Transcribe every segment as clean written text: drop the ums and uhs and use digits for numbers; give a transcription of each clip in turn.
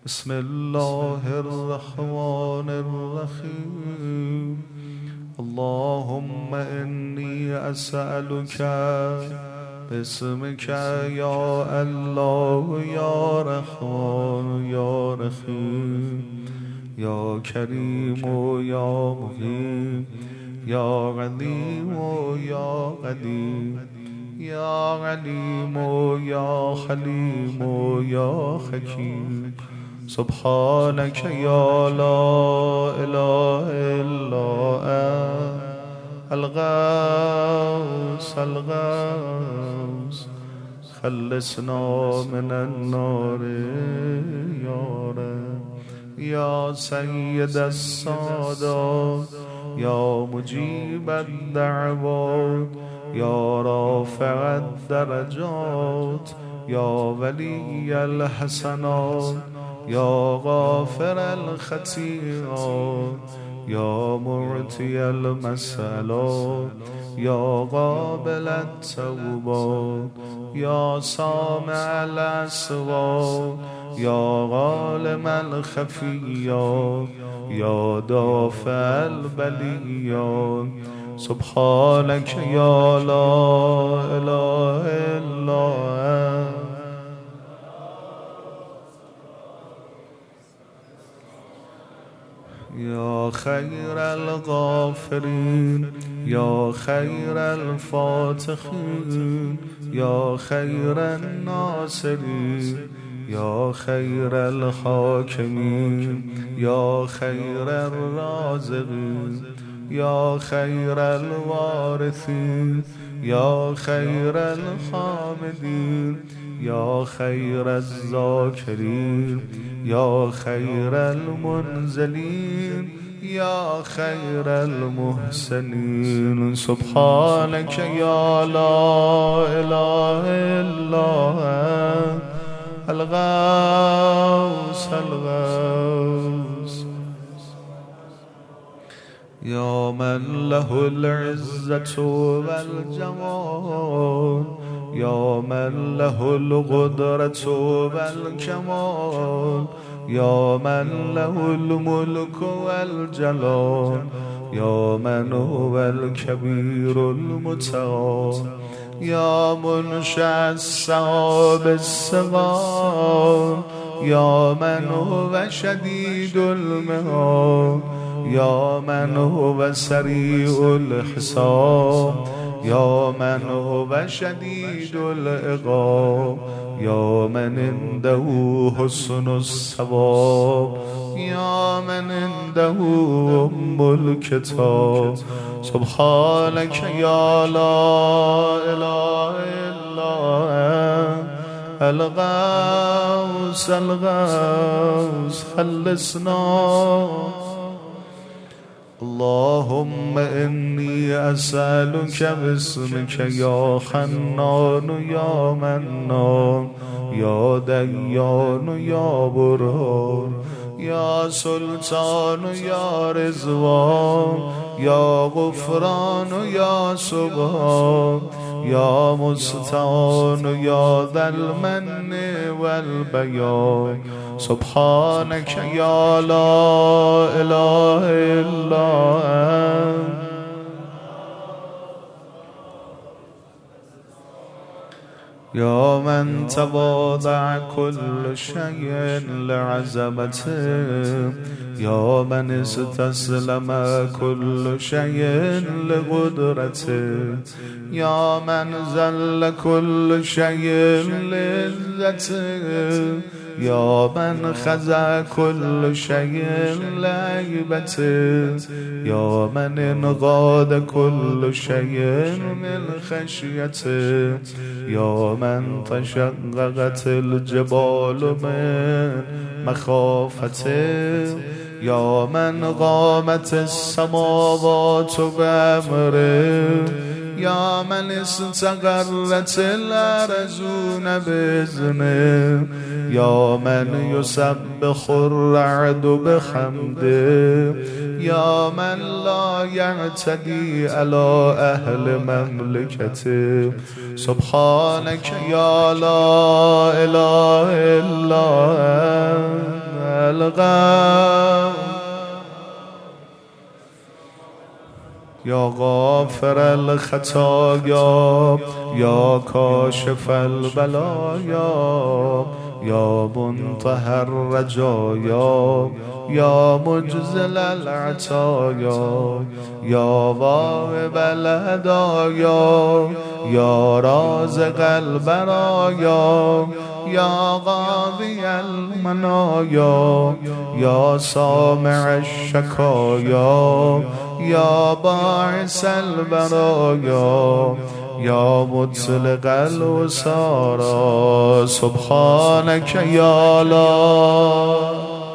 بسم الله الرحمن الرحيم. اللهم إني أسألك باسمك يا الله يا رحمن يا رحيم يا كريم يا مقيم يا عليم يا قدير يا عليم يا حليم يا حكيم. سبحانك يا لا إله إلا أنت الغوث الغوث خلصنا من النار يا رب يا سيد السادات يا مجيب الدعوات يا رافع الدرجات يا ولي الحسنات يا غافر الخطيئات يا معطي المسألات يا قابل التوبات يا سامع الأصوات يا عالم الخفيات يا دافع البليات. سبحانك يا لا إله إلا أنت يا خير الغافرين يا خير الفاتحين يا خير الناصرين يا خير الحاكمين يا خير الرازقين يا خير الوارثين يا خير الحامدين يا خير الذاكرين يا خير المنزلين يا خير المحسنين. سبحانك يا لا إله إلا أنت الغوث الغوث يا من له العزة والجمال يا من له القدرة والكمال يا من له الملك والجلال يا من هو الكبير المتعال يا منشأ السحاب الصغار يا من هو شديد المهار يا من هو سريع الحساب يا من هو شديد العقاب يا من عنده حسن الثواب يا من عنده أم الكتاب. سبحانك يا لا إله إلا أنت الغوث الغوث خلصنا. اللهم إني أسألك باسمك يا حنان يا منان يا ديان يا برهان يا سلطان يا رضوان يا غفران يا سبحان يا مستعان يا ذا المن والبيان. سبحانك يا لا إله إلا أنت يا من تواضع كل شيء لعظمته يا من استسلم كل شيء لقدرته يا من ذل كل شيء لعزته يا من خضع كل شيء لهيبته يا من انقاد كل شيء من خشيته يا من تشققت الجبال من مخافته يا من قامت السماوات بأمره يا من استقرت الأرضون بإذنه يا من يسبح الرعد بحمده يا من لا يعتدي على أهل مملكته. سبحانك يا لا إله إلا أنت الغم یا غافر الخطایا یا کاشف البلایا یا منتهى الرجایا یا مجزل العطایا یا واهب الهدایا یا رازق البرایا یا قاضی المنایا یا سامع الشکایا یا باعث البرایا یا مطلق الوسارا سبحانك یا الله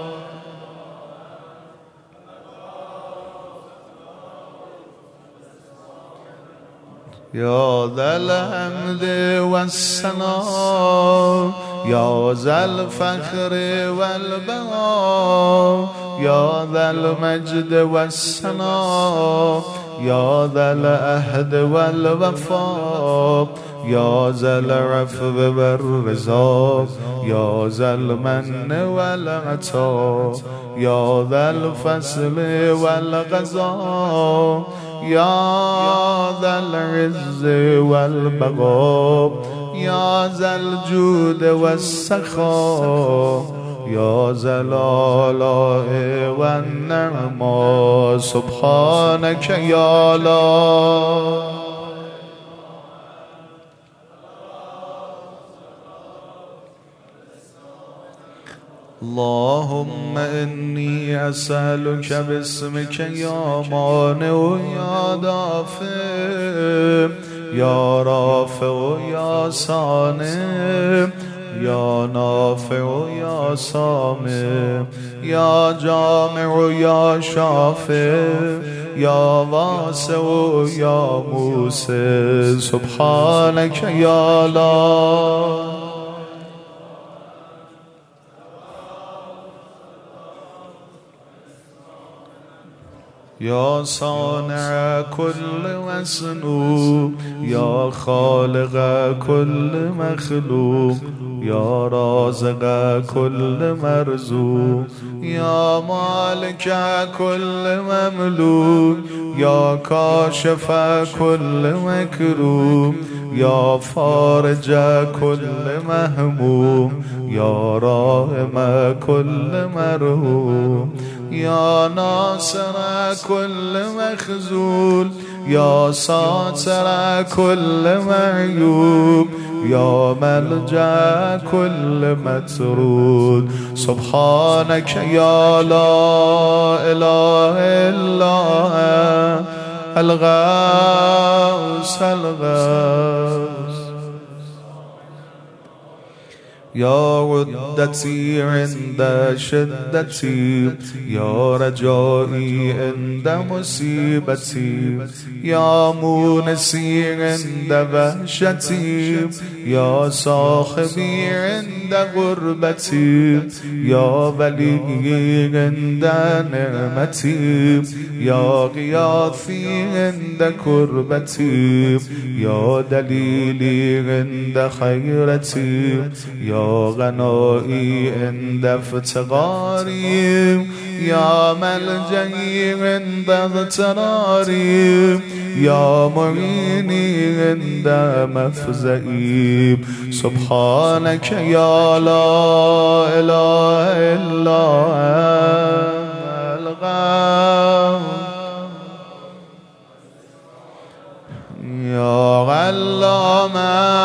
یا ذا الحمد والثناء یا ذا الفخر والبهاء یا ذا المجد والثناء یا ذا العهد والوفاء یا ذا العفو والرضا یا ذا المن والعطاء یا ذا الفصل والقضاء یا ذا العز والبقاء یا ذا الجود والسخاء یا ذا الآلاء والنعماء سبحانك یا الله اللهم إني أسألك باسمك يا مانع يا دافع يا رافع يا صانع يا نافع يا سامع يا جامع يا شافع يا واسع يا موسع سبحانك يا الله یا صانع كل مصنوع یا خالق كل مخلوق یا رازق كل مرزوق یا مالک كل مملوک یا کاشف كل مکروه یا فارج كل مهموم یا راحم كل مرحوم یا ناصر كل مخذول یا ساتر كل معیوب یا ملجأ كل مطرود سبحانك یا لا اله الا الغوث الغوث یا عدتی عند شدتی یا رجایی عند مصیبتی یا مونسی عند وحشتی یا صاحبی عند غربتی یا ولی عند نعمتی یا غیاثی عند کربتی یا دلیلی عند خیرتی یا غنایی عند افتقاری یا ملجئی عند اضطراری یا معینی عند مفزعی سبحانك یا لا اله الا الغوث یا علام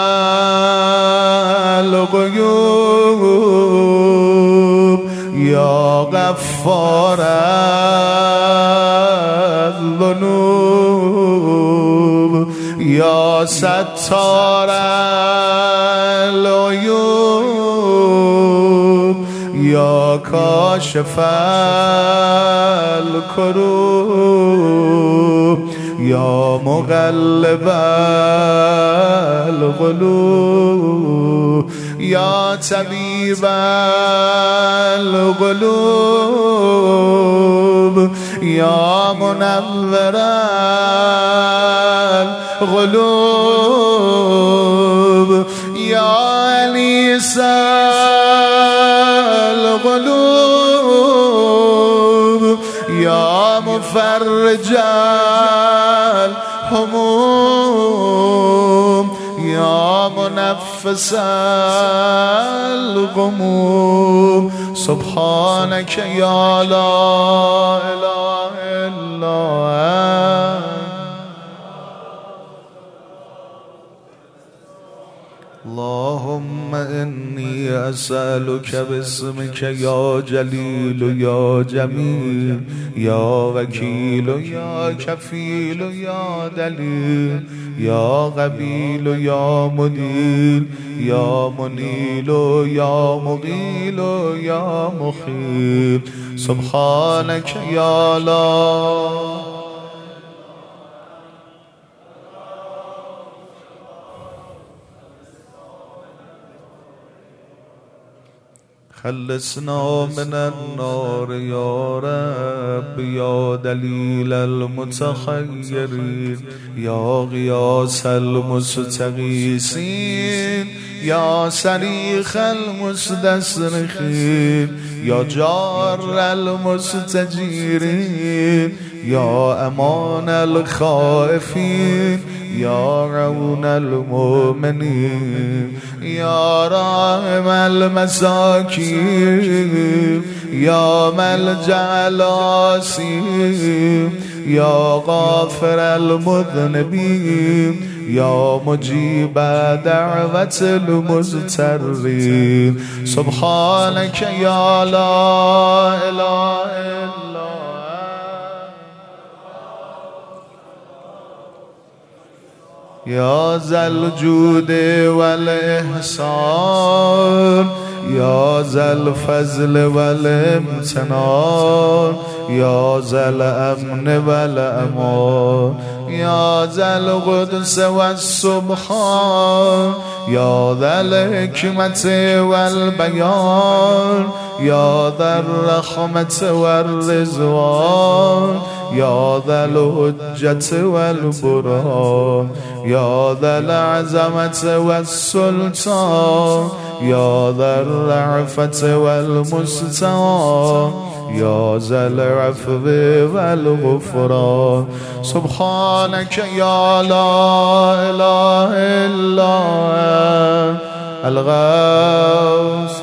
الغیوب یا غفار الذنوب یا ستار العیوب یا کاشف الکروب یا مقلب القلوب یا طبیب القلوب یا منور القلوب یا انیس القلوب يا مفرج الهموم يا منفس الغموم سبحانك يا لا إله إلا أنت اللهم إني أسألك باسمك يا جليل يا جميل يا وكيل يا كفيل يا دليل يا قبيل يا مديل يا منيل يا مغيل يا مخيل سبحانك يا لا خلصنا من النار يا رب يا دليل المتخيرين يا غياث المستغيثين يا صريخ المستصرخين يا جار المستجيرين يا أمان الخائفين يا عون المؤمنين يا راحم المساكين يا ملجأ الآسين يا غافر المذنبين يا مجيب دعوة المضطرين سبحانك يا لا إله إلا يا ذا الجود والإحسان يا ذا الفضل والامتنان يا ذا الأمن والأمان يا ذا القدس والسبحان يا ذا الحكمة والبيان يا ذا الرحمة والرضوان يا ذا الحجة والبرهان يا ذا العظمة والسلطان يا ذا الرأفة والمستعان يا ذا العفو والغفران سبحانك يا لا إله إلا أنت الغوث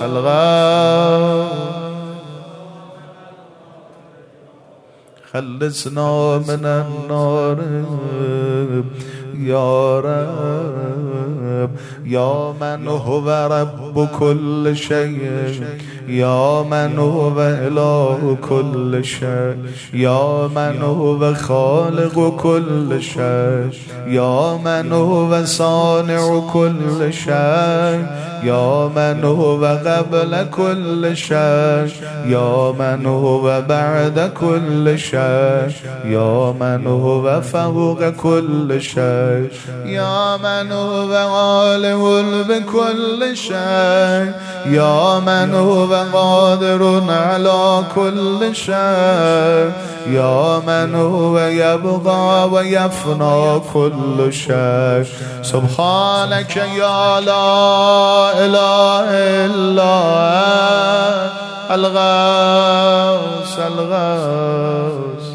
خلصنا من النار يا رب يا من هو رب كل شيء يا من هو إله كل شيء يا من هو خالق كل شيء يا من هو صانع كل شيء يا من هو قبل كل شيء يا من هو بعد كل شيء يا من هو فوق كل شيء يا من هو عالم بكل شيء يا من هو قادر على كل شيء يا من هو يبقى ويفنى كل شيء سبحانك يا لا إله إلا أنت الغوث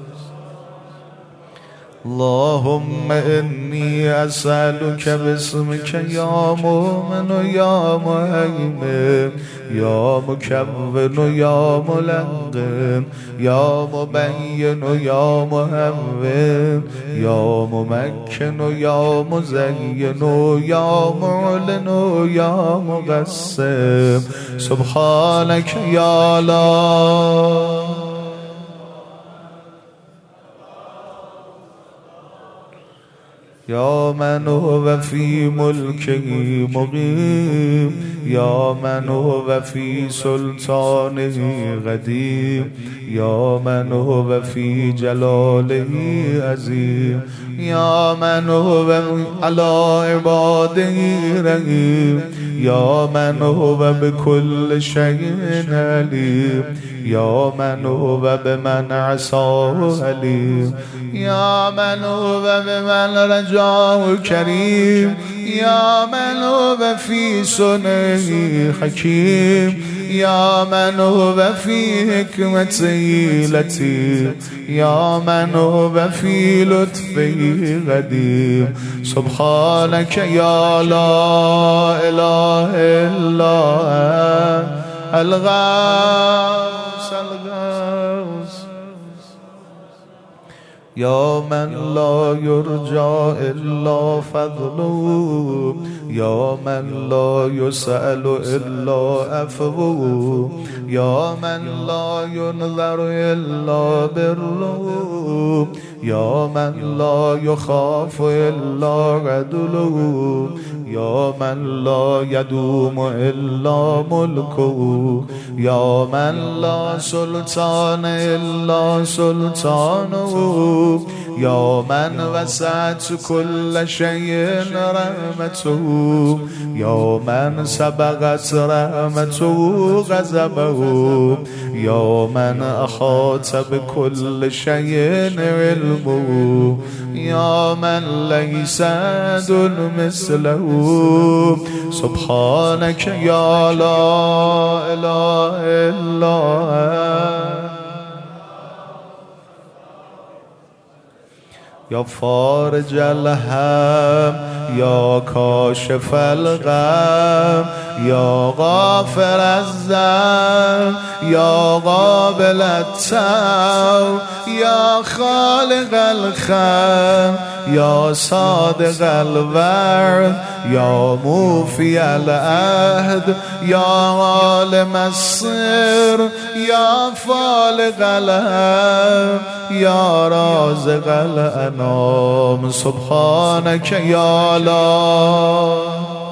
اللهم إني أسألك باسمك يا مؤمن يا مهيمن يا مكون يا ملقن يا مبين يا مهون يا ممكن يا مزين يا معلن يا مقسم سبحانك يا لا يا من هو في ملكه مقيم يا من هو في سلطانه قديم يا من هو في جلاله عظيم يا من هو على عباده رحيم يا من هو بكل شيء عليم يا من هو بمن عصاه عليم يا من هو بمن رجاه كريم يا من هو في صنعه حكيم يا من هو في حكمته لطيف يا من هو في لطفه قدير سبحانك يا لا إله إلا الغوث يا من لا يرجى إلا فضله يا من لا يسأل إلا عفوه يا من لا ينذر إلا بره يا من لا يخاف إلا عدله يا من لا يدوم إلا ملكه يا من لا سلطان إلا سلطانه يا من وسعت كل شيء رحمته يا من سبقت رحمته غضبه يا من أحاط بكل شيء علمه يا من ليس أحد مثله سبحانك يا لا إله إلا يا فارج الهم يا كاشف الغم يا غافر الذنب يا قابل التوب يا خالق الخلق يا صادق الوعد يا موفي العهد يا عالم السر يا فالق الهم يا رازق الأنام سبحانك يا الله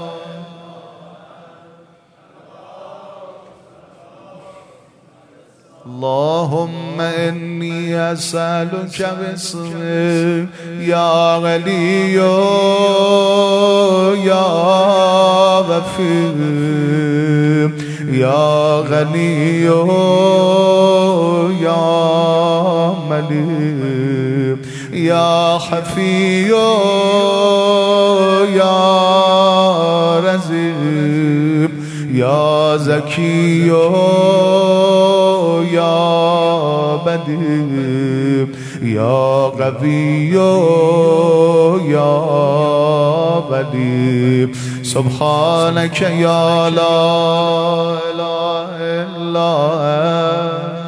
اللهم إني أسألك باسمك يا غني يا غفير يا غني يا مليك يا حفي يا رزيق يا زكي يا بديع يا قوي يا بديع سبحانك يا لا إله إلا أنت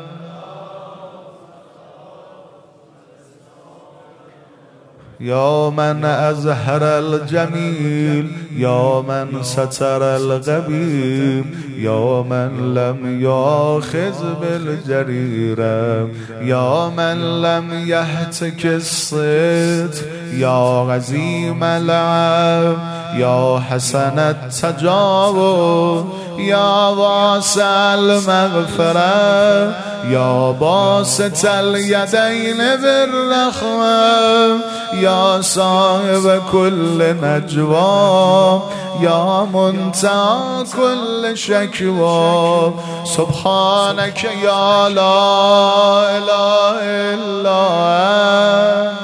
يا من أزهر الجميل يا من ستر الغبيب يا من لم يأخذ بالجريرة يا من لم يهتك الصيت يا عظيم العفو يا حسن التجاوز يا واسع المغفرة يا باسط اليدين بالرحمة يا صاحب كل نجوى يا منتهى كل شكوى سبحانك يا لا إله إلا أنت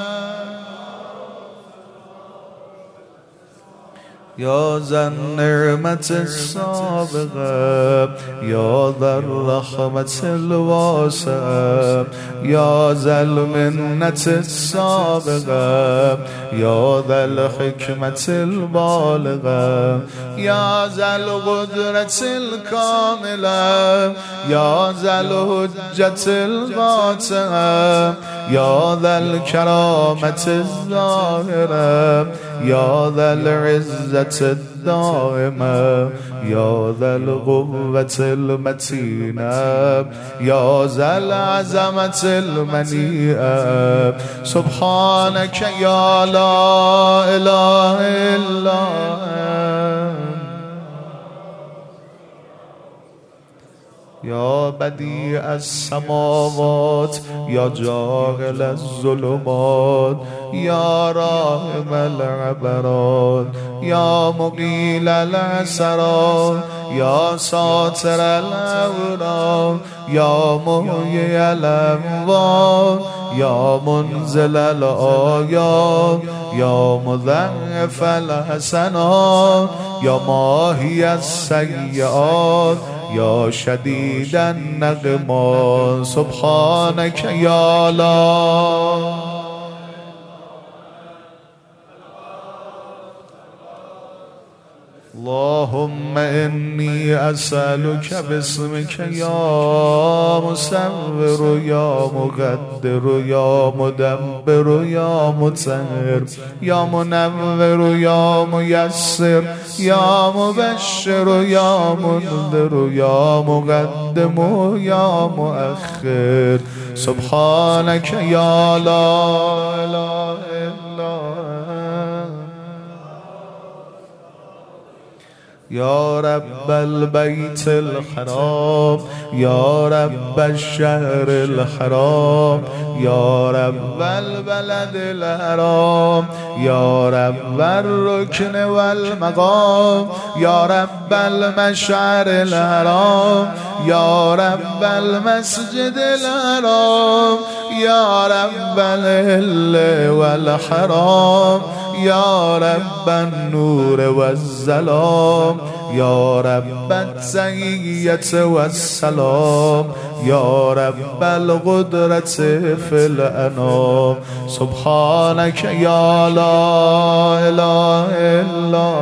يا ذا النعمة السابقة يا ذا الرحمة الواسعة يا ذا المنة السابقة يا ذا الحكمة البالغة يا ذا القدرة الكاملة يا ذا الحجة القاطعة يا ذا الكرامة الظاهرة يا ذا العزة الدائمة يا ذا القوة المتينة يا ذا العظمة المنيئة سبحانك يا لا إله إلا أنت يا بديع السماوات يا جاهل الظلمات يا راحم العبرات يا مقيل العسرات يا ساتر الأوراد يا محيي الأموات يا منزل الآيات يا مضاعف الحسنات يا ماحي السيئات يا شديد النغمات سبحانك يا الله. اللهم إني أسألك باسمك يا مصور يا مقدر يا مدبر يا مطهر يا منور يا ميسر يا مبشر يا منذر يا مقدم يا مؤخر سبحانك يا لا إله إلا يا رب البيت الحرام يا رب الشهر الحرام يا رب البلد الحرام يا رب الركن والمقام يا رب المشعر الحرام يا رب المسجد الحرام يا رب الهل والحرام يا رب النور والظلام يا رب التحية والسلام يا رب القدرة في الأنام سبحانك يا لا إله إلا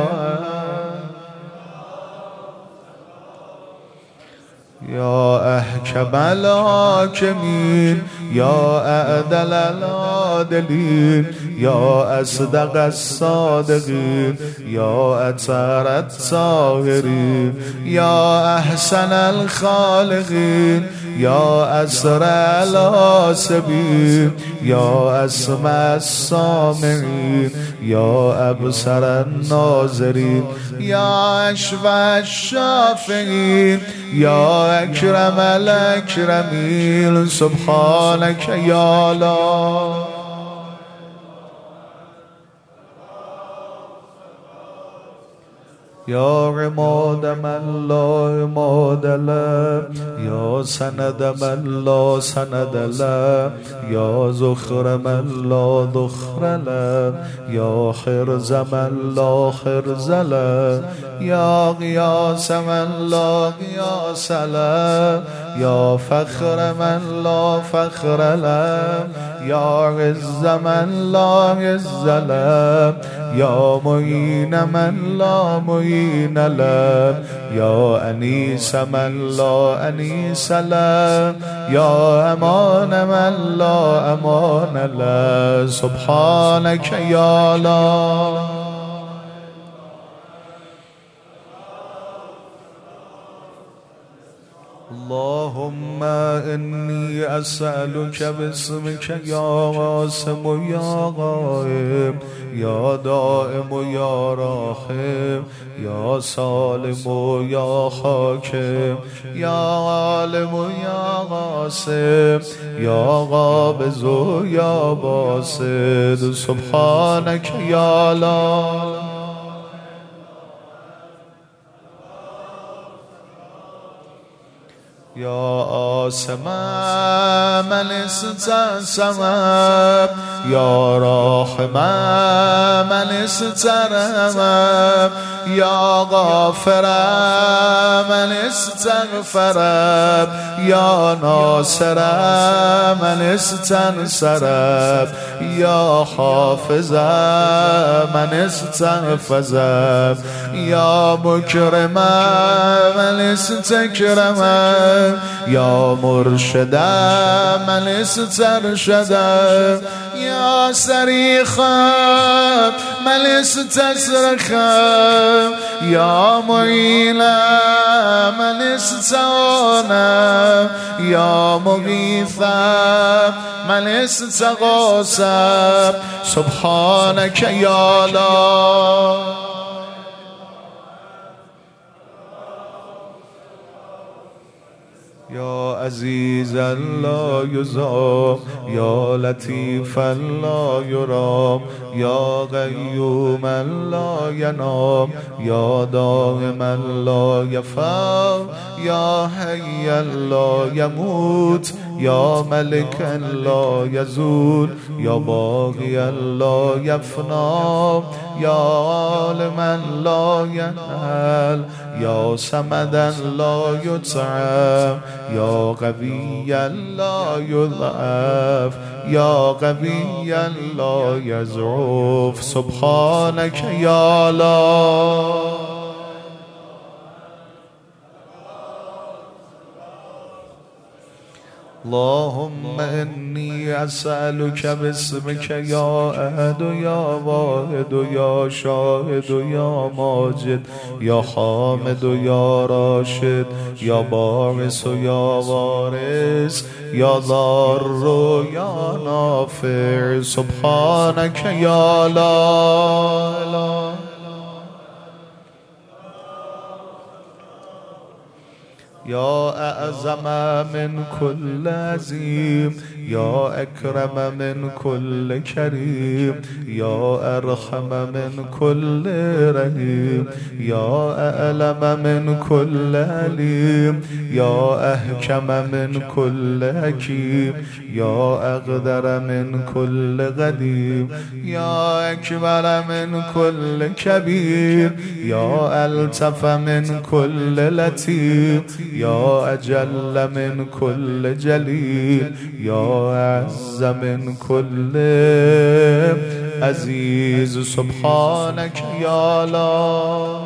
يا أحكم الحاكمين يا أعدل العادلين يا أصدق الصادقين يا أطهر الطاهرين يا أحسن الخالقين يا أسرع الحاسبين يا أسمع السامعين يا أبصر الناظرين يا أشفع الشافعين يا أكرم الأكرمين سبحانك يا الله. يا عماد من لا عماد له يا سند من لا سند له يا ذخر من لا ذخر له يا حرز من لا حرز له يا غياث من لا غياث له يا فخر من لا فخر له يا عز من لا عز له يا معين من لا معين له يا أنيس من لا أنيس له يا أمان من لا أمان له سبحانك يا الله. اللهم إني أسألك باسمك يا قاسم يا غائب يا دائم يا راحم يا سالم يا حاكم يا عالم يا قاسم يا قابض يا باسط سبحانك يا الله. يا آسم من استسم يا راحم من استرحم يا غافر من استغفر يا ناصر من استنصر يا حافظ من استحفظ يا مكرم من استكرم يا مرشد من استرشد يا صريخ من استصرخ يا معين من استعان يا مغيث من استغاث سبحانك يا الله. يا عزيزا لا يزام يا لطيفا لا يرام يا قيوما لا ينام يا دائما لا يفام يا حيا لا يموت يا ملكا لا يزول يا باقيا لا يفنى يا عالما لا ينهل يا سمدا لا يطعم يا قويا لا يضعف يا قويا لا يضعف سبحانك يا الله. اللهم إني أسألك باسمك يا أحد يا واحد يا شاهد يا ماجد يا حامد يا راشد يا باعث يا وارث يا ضار يا نافع سبحانك يا لا إله يا أعظم من كل عظيم يا أكرم من كل كريم يا أرحم من كل رحيم يا أعلم من كل عليم يا أحكم من كل حكيم يا أقدر من كل قديم يا أكبر من كل كبير يا ألطف من كل لطيف يا أجل من كل جليل يا أعز من كل عزيز سبحانك يا الله.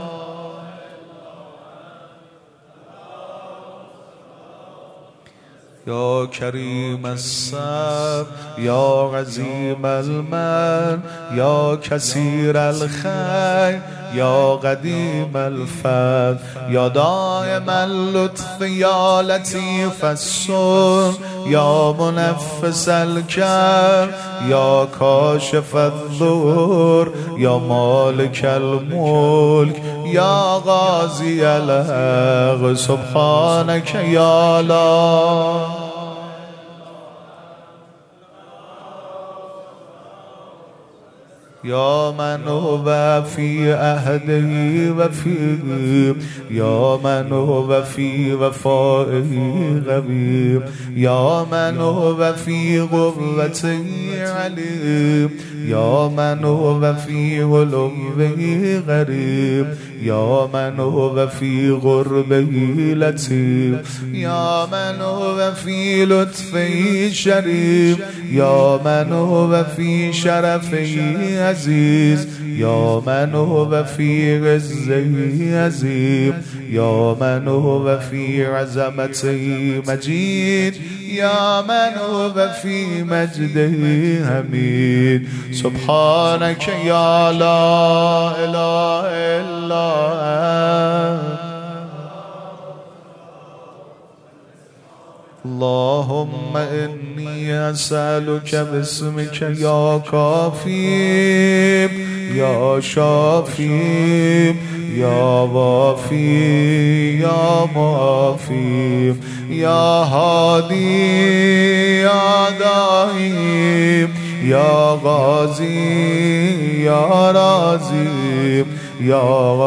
يا كريم الصبر يا عظيم المن يا كثير الخير يا قديم الفضل يا دائم اللطف يا لطيف السر يا منفس الكرب يا كاشف الضر يا مالك الملك يا غازي الحق سبحانك يا الله. يا من هو في عهده وفيه يا من هو في وفائه قوي يا من هو في قوته عليم يا من هو في علوه غريب يا من هو في غربه لطيف يا من هو في لطفه شريف يا من هو في شرفه عزيز يا من هو في عزه عظيم يا من هو في عظمته مجيد يا من هو في مجده حميد سبحانك يا لا إله إلا أنت. اللهم إني أسألك باسمك يا كافي يا شافي يا وافي يا معافي يا هادي يا داعي يا غازي يا رازي يا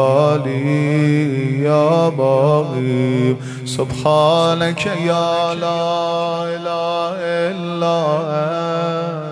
غالي يا باغي سبحانك يا لا إله إلا أنت.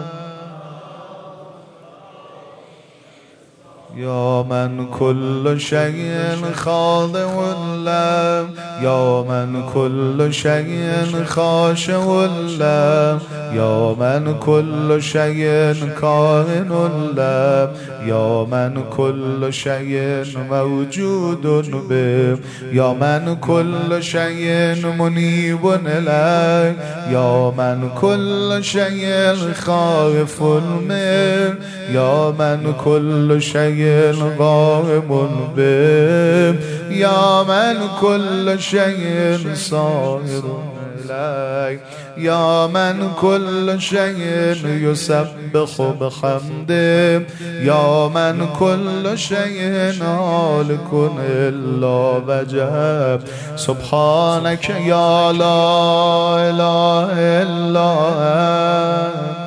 يا من كل شيء خاضع له يا من كل شيء خاشع له يا من كل شيء كائن له يا من كل شيء موجود به يا من كل شيء منيب إليه يا من كل شيء خائف منه يا من كل شيء غائب به يا من كل شيء صائر إليه يا من كل شيء يسبح بحمده يا من كل شيء هالك إلا وجهه سبحانك يا لا إله إلا أنت.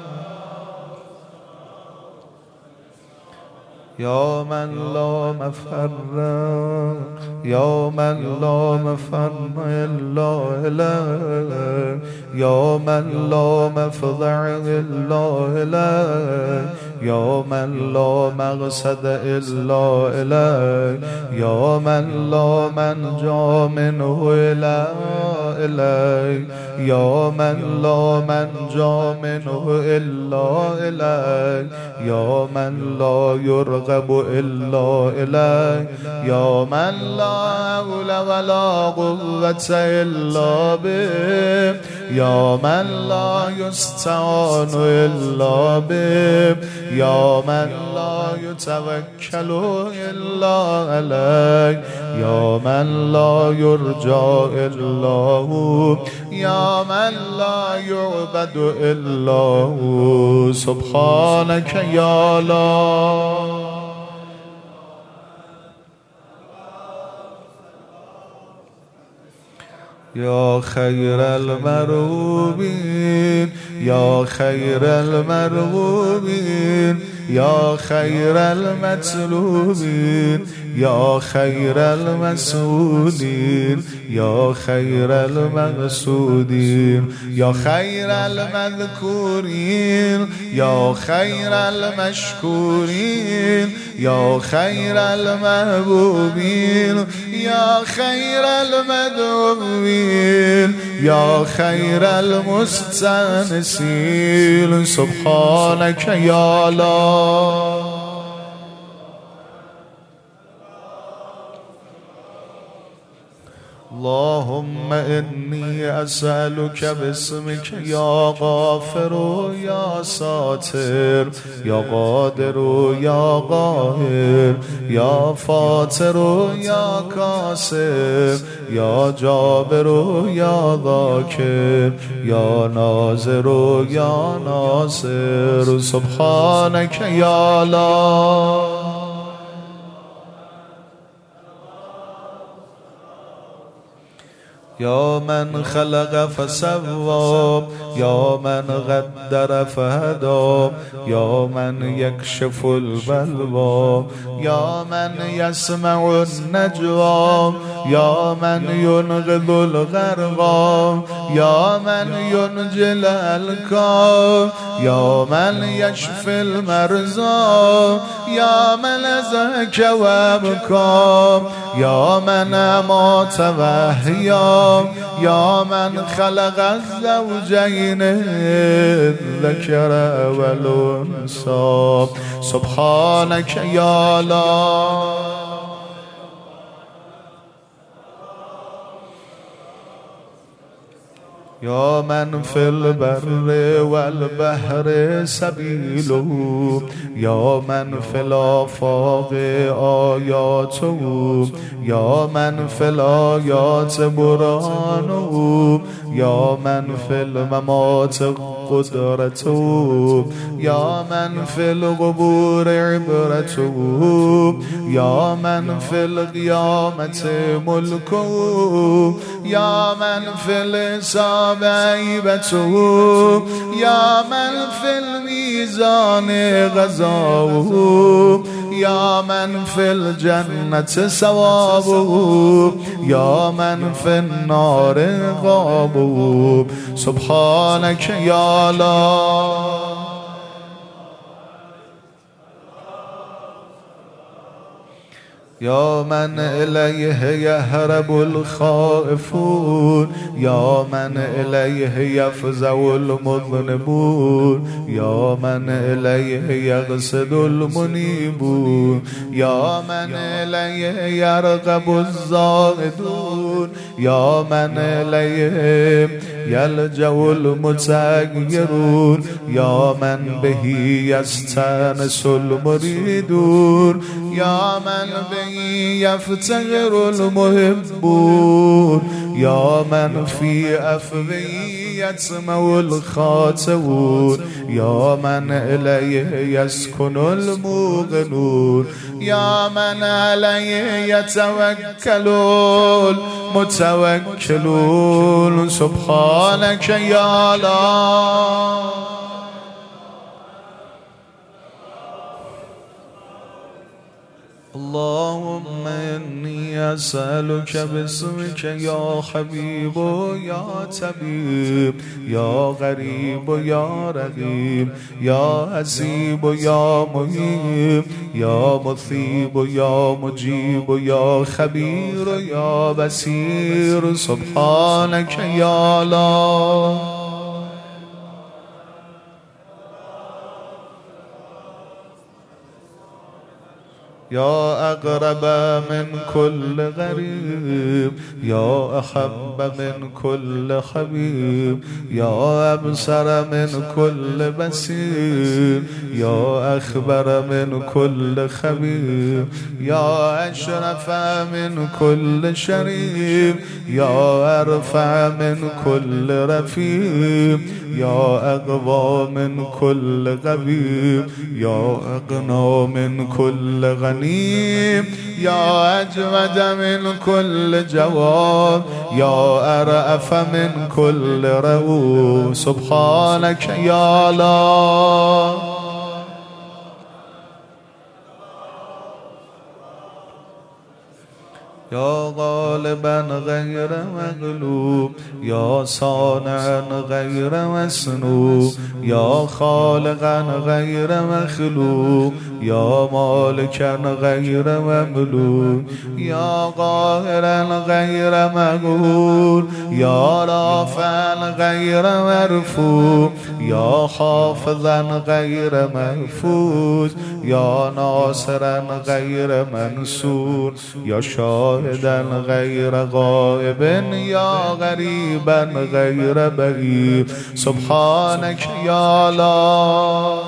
يا من لا مفر يا من لا مفر إلا إليه يا من لا مفضع إلا إليه يا من لا مقصد إلا إليك يا من لا منجا منه إلا إليك يا من لا منجا منه إلا إليك يا من لا يرغب إلا إليك يا من لا حول ولا قوة إلا به يا من لا يستعان إلا به يا من لا يتوكل إلا عليك يا من لا يرجى إلا هو يا من لا يعبد إلا هو سبحانك يا الله يا خير المرغوبين يا خير المرغوبين يا خير المطلوبين يا خير المسؤولين يا خير المقصودين يا خير المذكورين يا خير المشكورين يا خير المحبوبين يا خير المدعوين يا خير المستأنسين سبحانك يا الله اللهم إني أسألك باسمك يا غافر يا ساتر يا قادر يا قاهر يا فاتر يا كاسر يا جابر يا ذاكر يا ناظر يا ناصر سبحانك يا الله يا من خلق فسوى يا من قدر فهدى يا من يكشف البلوى يا من يسمع النجوى يا من ينقذ الغرقى يا من ينجي الألقى يا من يشفي المرضى يا من أزهك وابكى يا من أمات وأحيا يا من خلق الزوجين الذكر والأنثى سبحانك يا الله يا من في البر والبحر سبيله يا من في الآفاق آياته يا من في الآيات برهانه يا من في الممات قدرته يا من في القبور عبرته يا من في القيامة ملكه يا من في الحساب عيبته يا من في الميزان غزاؤه يا من في الجنة ثوابه يا من في النار عقابه سبحانك يا الله يا من إليه يهرب الخائفون يا من إليه يفزع المذنبون يا من إليه يغسل المنيبون يا من إليه يرغب الزاهدون يا من إليه يلجأ المتغيرون يا من به يستانس المريدون يا من به يفتخر المحبون يا من في أفوه يسمع الخاطئون يا من إليه يسكن الموقنون يا من عليه يتوكل المتوكلون سبحانك يا الله اللهم إني أسألك باسمك يا حبيب يا طبيب يا غريب يا رقيب يا حسيب يا مهيب يا مثيب يا مجيب يا خبير يا بصير سبحانك يا الله يا أقرب من كل غريب يا أحب من كل حبيب يا أبصر من كل بصير يا أخبر من كل خبير يا أشرف من كل شريف يا أرفع من كل رفيق يا أقوى من كل غبيب يا أغنى من كل غنيم يا أجود من كل جواد يا أرأف من كل رؤوف سبحانك يا الله يا غالبا غير مغلوب يا صانعا غير مسنوب يا خالقا غير مخلوق يا مالكا غير مملوك يا قاهرا غير مقهور يا رافعا غير مرفوع يا حافظا غير محفوظ يا ناصرا غير منصور يا شاهدا غير غائب يا غريبا غير بعيد سبحانك يا الله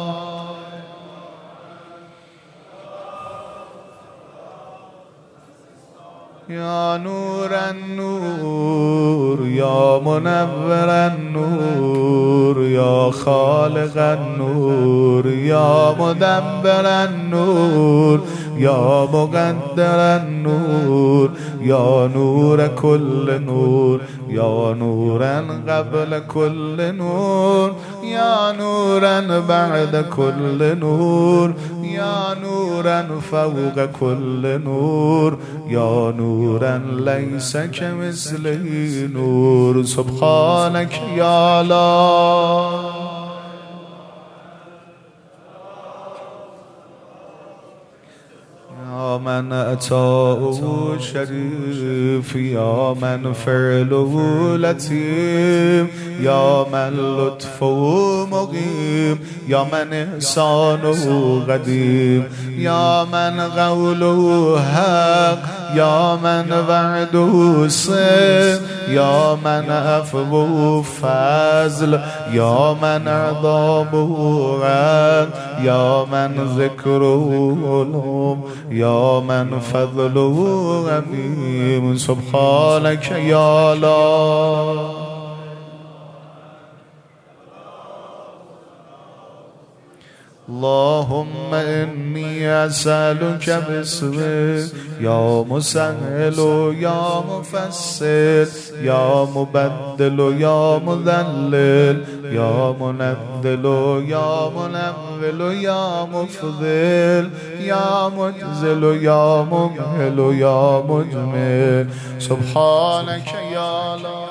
يا نور النور يا منور النور يا خالق النور يا مدبر النور يا مقدر النور يا نور كل نور يا نورا قبل كل نور يا نورا بعد كل نور يا نورا فوق كل نور يا نورا ليس كمثله نور سبحانك يا الله يا من أتاؤه شريف يا من فعله لطيف يا من لطفه مقيم يا من إحسانه قديم يا من قوله حق يا من وعده صدق يا من عفوه فضل يا من عذابه غد يا من ذكره علوم يا من فضله غميم سبحانك يا الله اللهم إني أسألك باسمك يا مسهل يا مفسر يا مبدل يا مذلل يا منزل يا منول يا مفضل يا مجزل يا ممهل يا مجمل سبحانك يا الله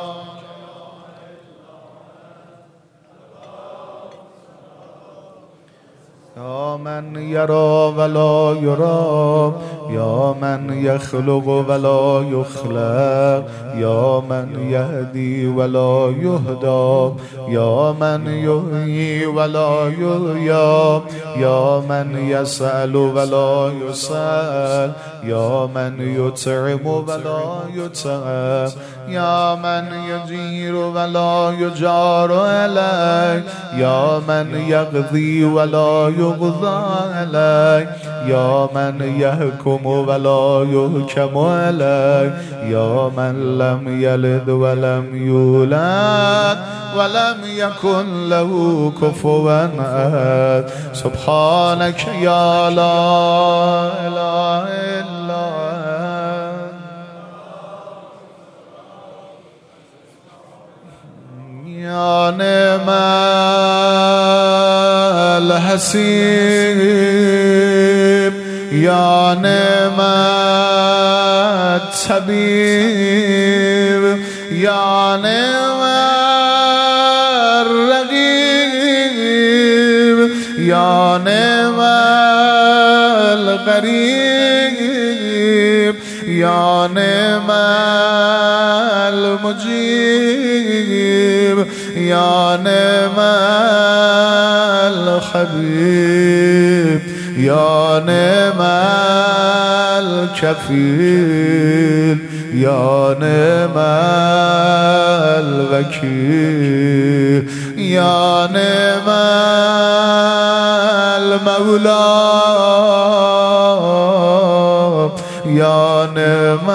يا من يرى ولا يرى يا من يخلق ولا يخلق يا من يهدي ولا يهدى يا من يحيي ولا يحيى يا من يسأل ولا يسأل يا من يطعم ولا يطعم يا من يجير ولا يجار عليه يا من يقضي ولا يقضى عليه يا من يحكم ولا يحكم عليه يا من لم يلد ولم يولد ولم يكن له كفوا أحد سبحانك يا لا إله إلا يا نعم الحسيب يا یا نعم الطبیب یا نعم الرقیب یا نعم القریب یا نعم المجیب یا نعم الحبیب یا نعم الکفیل یا نعم الوکیل یا نعم المولا یا نعم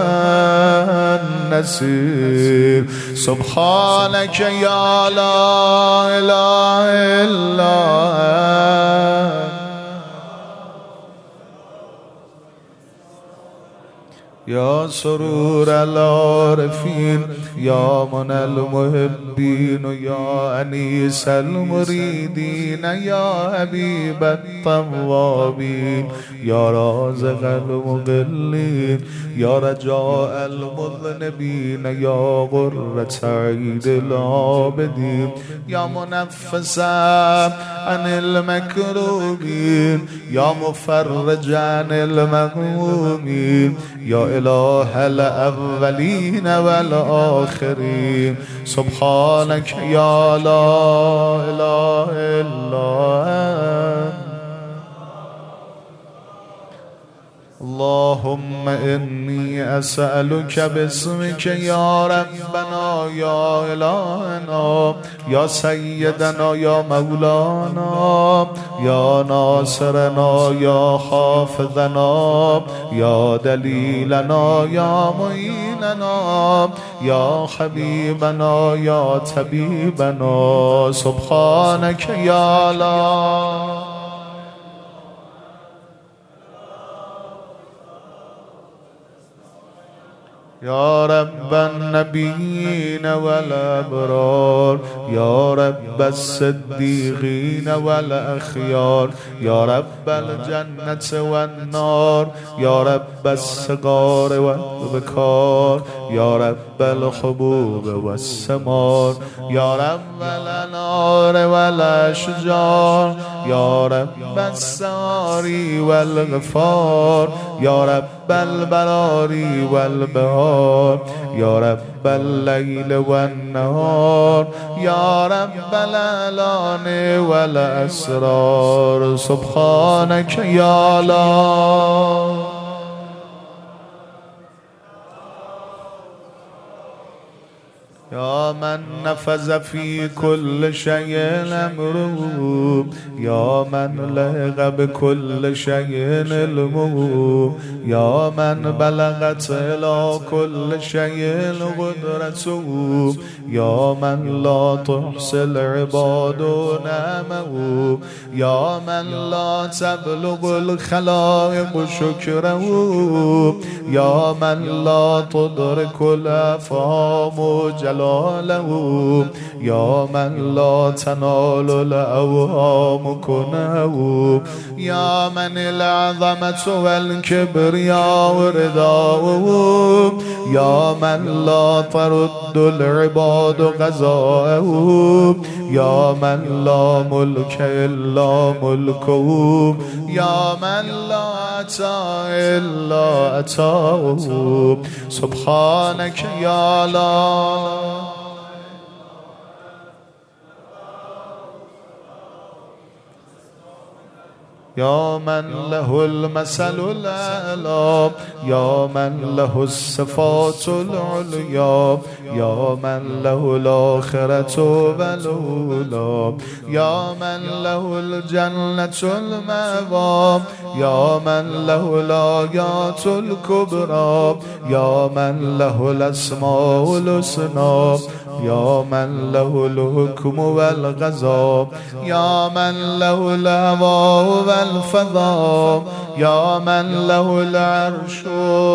النصير سبحانك يا لا إله إلا أنت يا سرور العارفين يا منى المحبين يا أنيس المريدين يا حبيب التوابين يا رازق المضلين يا رجاء المذنبين يا غرة عيد العابدين يا منفسا عن المكروبين يا مفرجا عن المغمومين يا إله الأولين والآخرين سبحانك يا لا إله إلا أنت اللهم إني أسألك باسمك يا ربنا يا إلهنا يا سيدنا يا مولانا يا ناصرنا يا حافظنا يا دليلنا يا معيننا يا حبيبنا يا طبيبنا سبحانك يا لا يا رب النبيين والأبرار يا رب الصديقين والأخيار يا رب الجنة والنار يا رب الصغار والبكار يا رب الحبوب والثمار يا رب الأنهار والأشجار يا رب الساري والغفار يا رب البراري والبهار يا رب الليل والنهار يا رب الأعلان والأسرار سبحانك يا الله يا من نفذ في كل شيء أمره يا من لغ بكل شيء علمه يا من بلغت إلى كل شيء قدرته يا من لا تحصي العباد نعمه يا من لا تبلغ الخلائق شكره يا من لا تدرك الأفهام جلاله يا من لا تنال الأوهام كنه يا من العظمة والكبرياء رداؤه يا من لا ترد العباد قضاءه يا من لا ملك إلا ملكه يا من لا أتى إلا أتاه سبحانك يا الله يا من له المثل الأعلى يا من له الصفات العليا يا من له الآخرة والأولى يا من له الجنة المأوى يا من له الآيات الكبرى يا من له الأسماء الحسنى يا من له الحكم والقضاء يا من له الهوى والفضاء يا من له العرش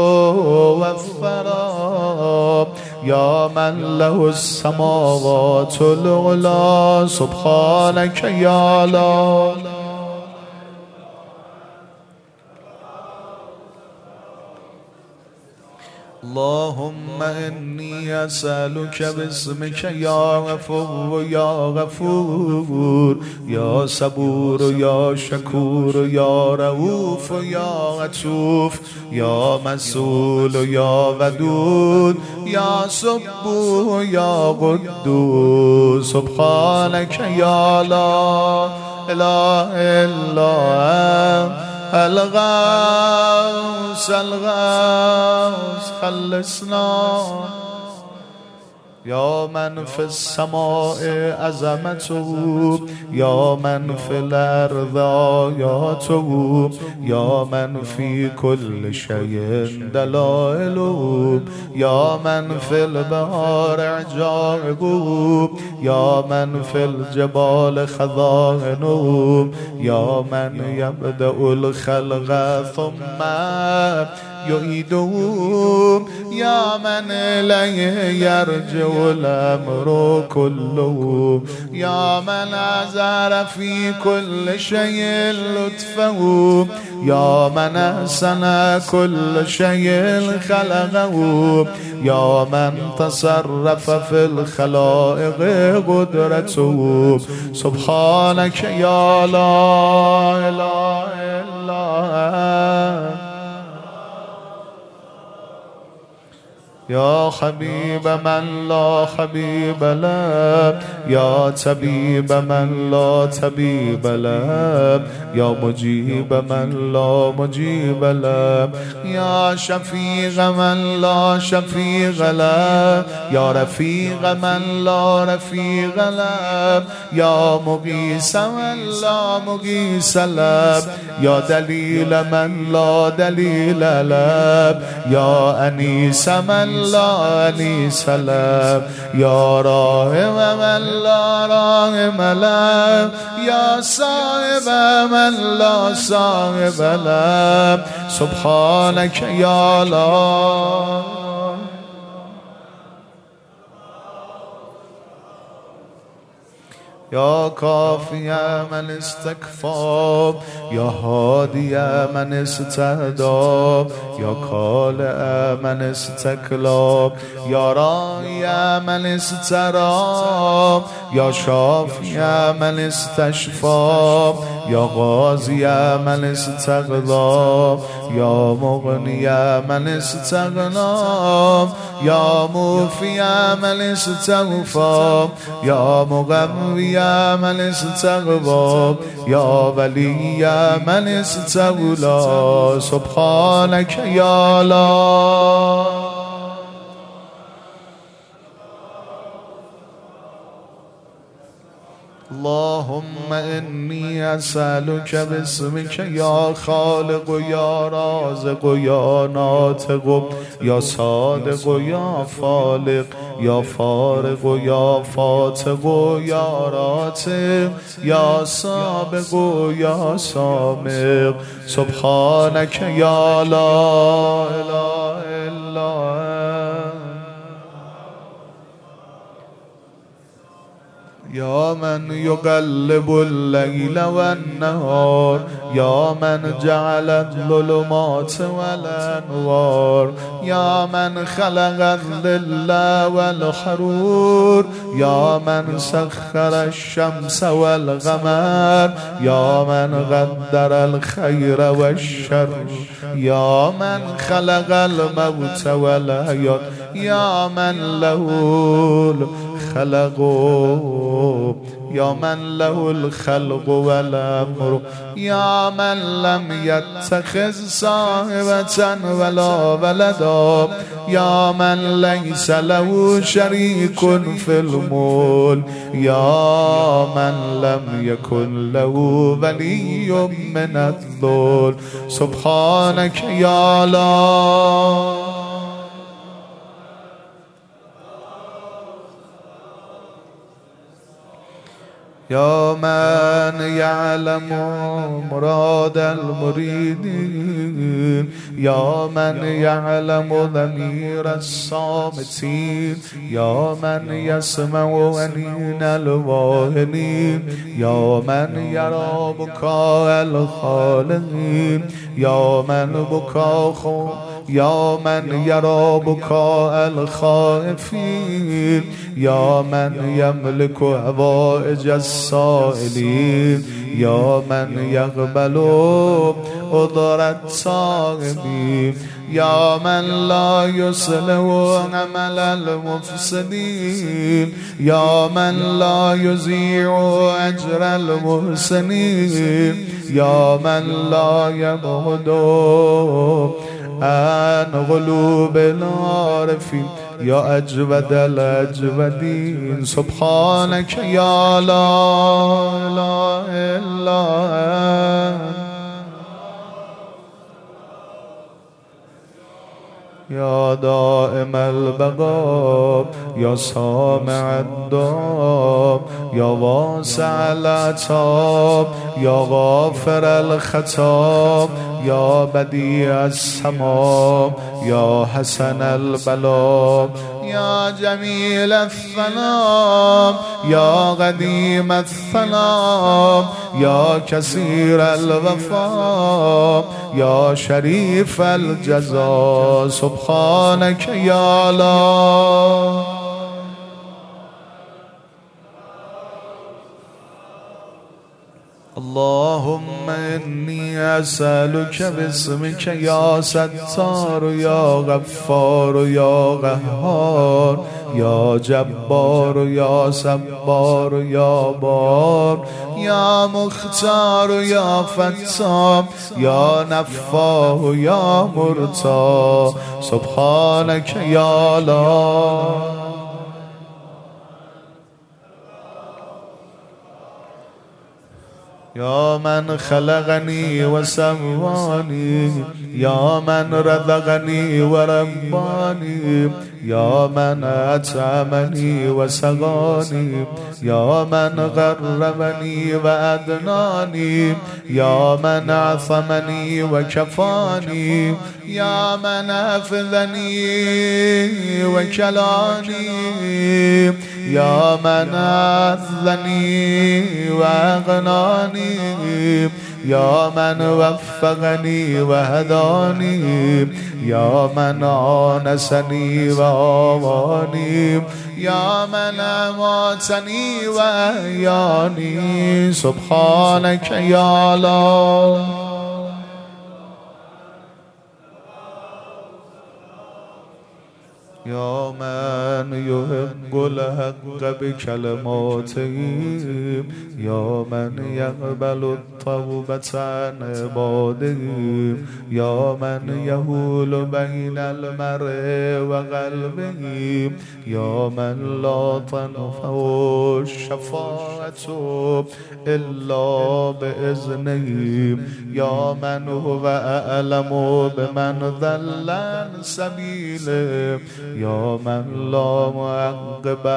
والثرى يا من له السماوات العلى سبحانك يا الله اللهم إني أسألك باسمك يا غفور يا غفور يا صبور يا شكور يا رؤوف يا عطوف يا مسؤول يا ودود يا سبوح يا قدوس سبحانك يا لا إله إلا أنت الغوث خلصنا يا من في السماء عظمته يا من في الأرض آياته يا من في كل شيء دلائله يا من في البحار عجائبه يا من في الجبال خزائنه يا من يبدأ الخلق ثم يعيده يا من إليه يرجع الأمر كله يا من أزار في كل شيء لطفه يا من أحسن كل شيء خلقه يا من تصرف في الخلائق قدرته سبحانك يا لا إله إلا أنت يا حبيب من لا حبيب له يا طبيب من لا طبيب له يا مجيب من لا مجيب له يا شفيق من لا شفيق له يا رفيق من لا رفيق له يا مغيث من لا مغيث له يا دليل من لا دليل له يا أنيس من لا أنيس له يا راحم من لا راحم له يا صاحب من لا صاحب له سبحانك يا الله يا كافي من استكفى يا هادي من استهدى يا كالئ من استكلى يا راعي من استرى يا شافي من استشفى يا غازي من استغضى يا مغني من استغنى يا موفي من استوفى يا مغوي من استغفى يا ولي من استولى سبحانك يا الله اللهم إني أسألك باسمك يا خالق يا رازق يا ناطق يا صادق يا فالق يا فارق يا فاتق يا راتق يا سابق يا سامق سبحانك يا لا إله إلا أنت يا من يقلب الليل والنهار يا من جعل الظلمات والأنوار يا من خلق الظل والحرور يا من سخر الشمس والقمر يا من قدر الخير والشر يا من خلق الموت والحياة يا من له الخلق يا من له الخلق والأمر يا من لم يتخذ صاحبة ولا ولدا يا من ليس له شريك في الملك يا من لم يكن له ولي من الذل سبحانك يا الله يا من يعلم مراد المريدين يا من يعلم ضمير الصامتين يا من يسمع أنين الواهنين يا من يرى بكاء الخالقين يا من بكاء یا من یرا بکاء الخائفین یا من یملک حوائج السائلین یا من یقبل عذر التائبین یا من لا یصلح عمل المفسدین یا من لا یضیع اجر المحسنین یا من لا یبعد عن قلوب العارفین یا اجود الاجودین سبحانک یا لا اله الا انت یا دائم البقا یا سامع الدعا یا واسع العطا یا غافر الخطا یا بدیع السما یا حسن البلا یا جمیل الثنا یا قدیم الثنا یا کثیر الوفا یا شریف الجزا سبحانک یا لا اللهم انی اسألک باسمک یا ستار یا غفار یا قهار یا جبار یا صبار یا بار یا مختار یا فتاح یا نفاح یا مرتا سبحانک یا لا یا من خلقنی و سوانی یا من رزقنی و ربانی یا من اطعمنی و سقانی یا من قربنی و ادنانی یا من عصمنی و کفانی یا من حفظنی و کلانی یا من عزنی و اغنانی یا من وفقنی و هدانی یا من آنسنی و آوانی یا من اماتنی و احیانی سبحانک یا لا یا من یحق الحق بکلماته یا من یقبل التوبة عن عباده یا من یحول بین المرء و قلبه یا من لا تنفع الشفاعة الا باذنه یا من هو اعلم بمن ضل عن سبیله یا من لا معقب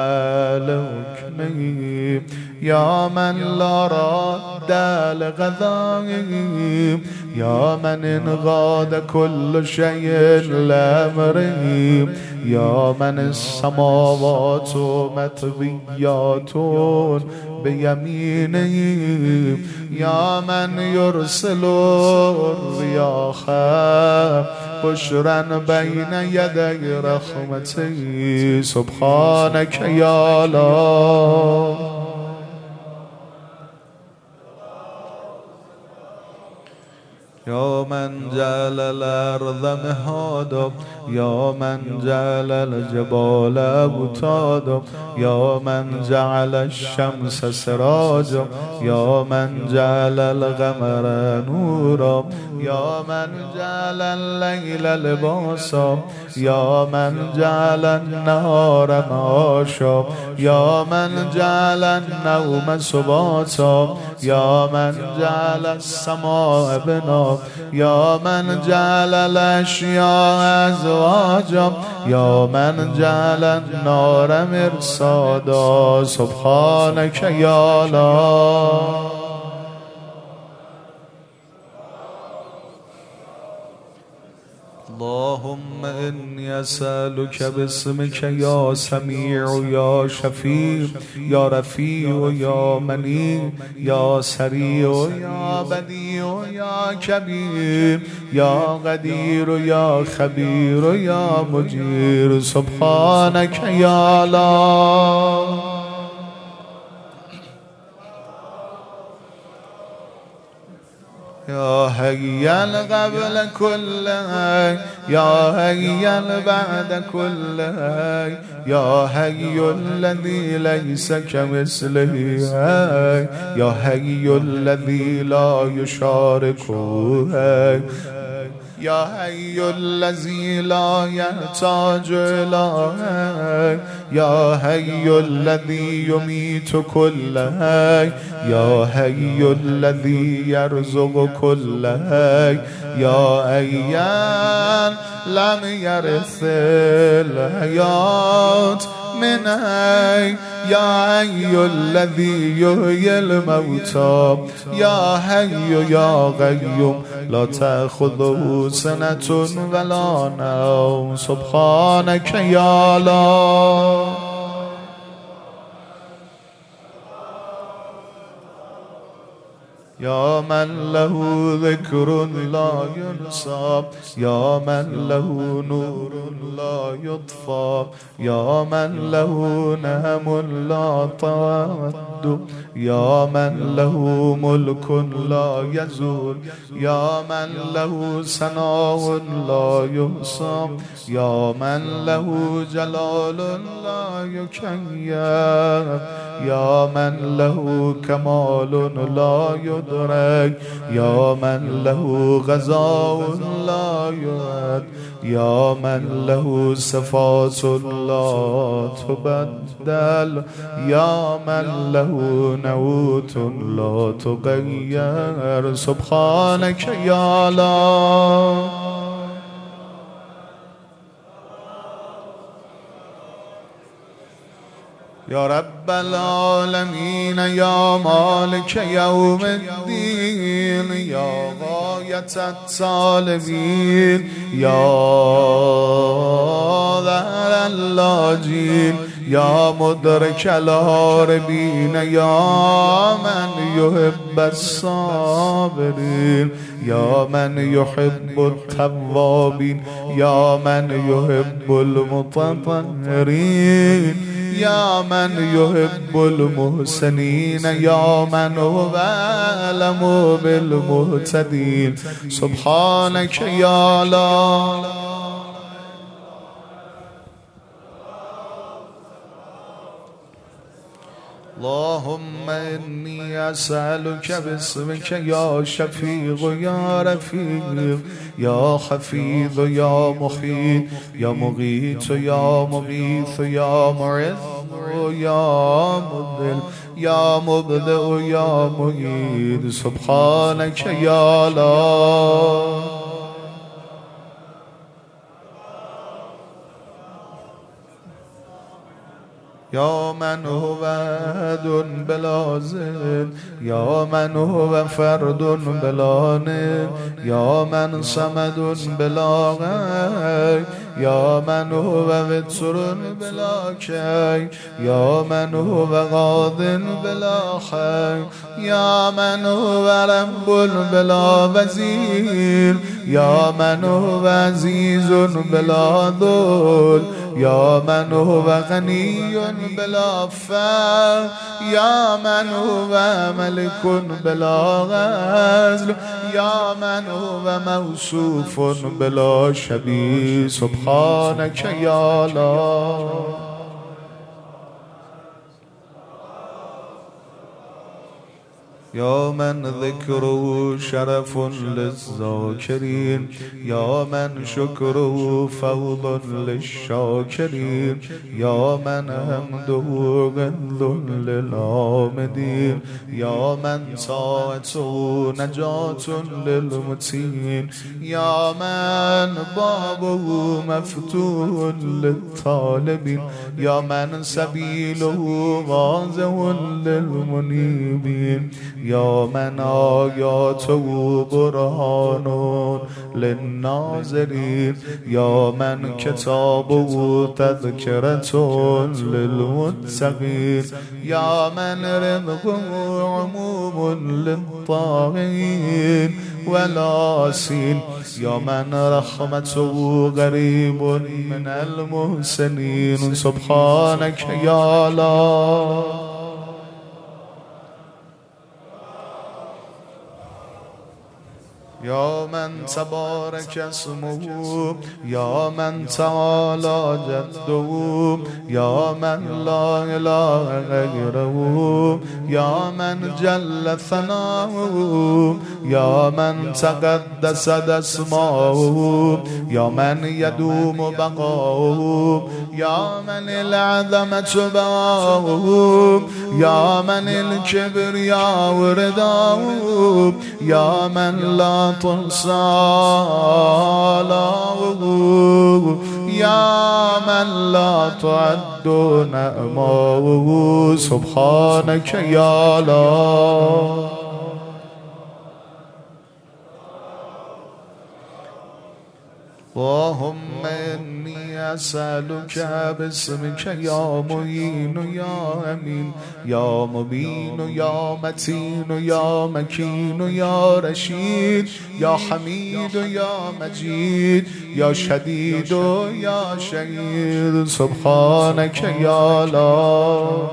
لحکمه یا من لا راد لقضائه یا من انقاد کل شیء لامره یا من السماوات مطویات بیمینه یا من یرسل الریاح بشرا بین یدی رحمته سبحانک یا لا یا من جعل الارض مهادا یا من جعل الجبال اوتادا یا من جعل الشمس سراجا یا من جعل القمر نورا یا من جعل الليل لباسا یا من جعل النهار معاشا یا من جعل النوم سباتا یا من جعل السماء بنا یا من جعل الاشیاء ازواجا یا من جعل النار مرصادا سبحانک یا لا اللهم إني أسألك باسمك يا سميع يا شفيع يا رفيع يا منيع يا سريع يا بديع يا كبير يا قدير يا خبير يا مجير سبحانك يا الله. يا هيا قبل كل هاي يا هيا بعد كل هاي يا هي الذي ليس كمثله هاي يا هي الذي لا يشاركه هاي يا هي الذي لا يحتاج إلى هاي يا هي الذي يميت كل هاي يا هي الذي يرزق كل هاي يا أيان لم يرث الحياة من هاي يا حي الذي يحيي الموتى يا حي يا قيوم لا تأخذه سنة ولا نوم سبحانك يا الله. يا من له ذكر لا ينسى يا من له نور لا يطفى يا من له نهم لا تود يا من له ملك لا يزول يا من له ثناء لا يحصى يا من له جلال لا يكيف يا من له كمال لا يدرك يا من له غزاء لا يرد يا من له صفات لا تبدل يا من له نعوت لا تغير سبحانك يا الله. يا رب العالمين يا مالك يوم الدين يا غاية الطالبين يا ذا اللاجين يا مدرك الهاربين يا من يحب الصابرين يا من يحب التوابين يا من يحب المتطهرين يا من يحب المحسنين يا من هو أعلم بالمهتدين سبحانك يا الله. اللهم إني أسألك باسمك يا شفيع يا رفيق يا حفيظ يا مخيط يا مغيث يا مغيث يا معز يا مضل يا مبدئ يا معيد سبحانك يا الله. يا من هو أحد بلا ضد يا من هو فرد بلا ند يا من صمد بلا غير يا من هو وتر بلا كي يا من هو غاض بلا خير يا من هو رب بلا وزير يا من هو عزيز بلا ذل يا من هو غني بلا فقر يا من هو ملك بلا غزل يا من هو موصوف بلا شبيه سبحانك يا الله. يا من ذكره شرف للذاكرين يا من شكره فوض للشاكرين يا من حمده غذ للعامدين يا من طاعته نجاة للمتين يا من بابه مفتوح للطالبين يا من سبيله واضح للمنيبين یا من آیاته برهان للناظرین یا من کتابه تذکرة للمتقین یا من رزقه عموم للطاغین والآسین یا من رحمته قریب من المحسنین سبحانك یا الله یا من تبارک اسمه یا من تعالی جده یا من لا اله غیره یا من جل ثناؤه یا من تقدست اسماؤه یا من یدوم بقاؤه یا من العظمة بقاؤه یا من الكبریاء رداؤه یا من لا تنسى آلاؤه یا من لا تعد نعماؤه سبحانك یا الله اللهم إني أسألك باسمك يا معين يا أمين يا مبين يا متين يا مكين يا رشيد يا حميد يا مجيد يا شديد يا شهيد سبحانك يا الله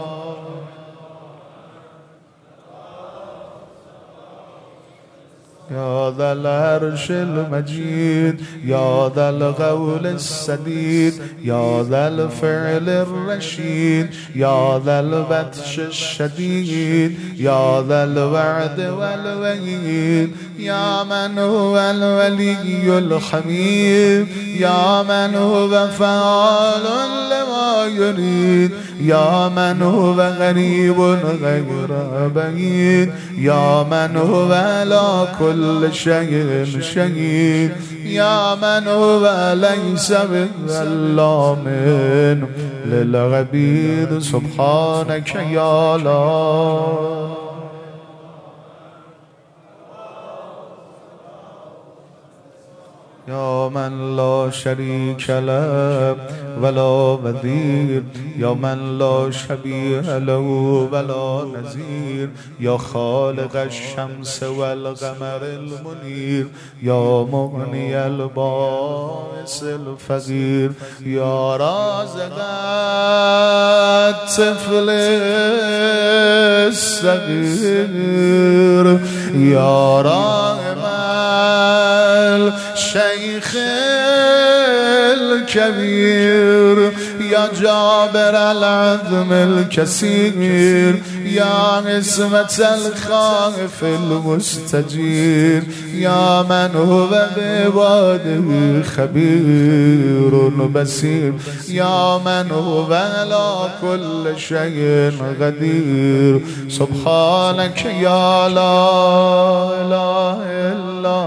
يا ذا العرش المجيد يا ذا القول السديد يا ذا الفعل الرشيد يا ذا البطش الشديد يا ذا الوعد والوعيد يا من هو الولي الحميد يا من هو فعال لما يريد يا من هو غريب غير بعيد يا من هو على كل شيء شهيد يا من هو ليس بظلام للعبيد سبحانك يا الله يا من لا شريك له ولا وزير يا من لا شبيه له ولا نظير يا خالق الشمس والقمر المنير يا مغني البائس الفقير يا رازق الطفل الصغير يا راحم الشيخ الكبير يا جابر العظم الكثير يا عصمة الخائف المستجير يا من هو بعباده خبير بصير يا من هو على كل شيء قدير سبحانك يا لا إله إلا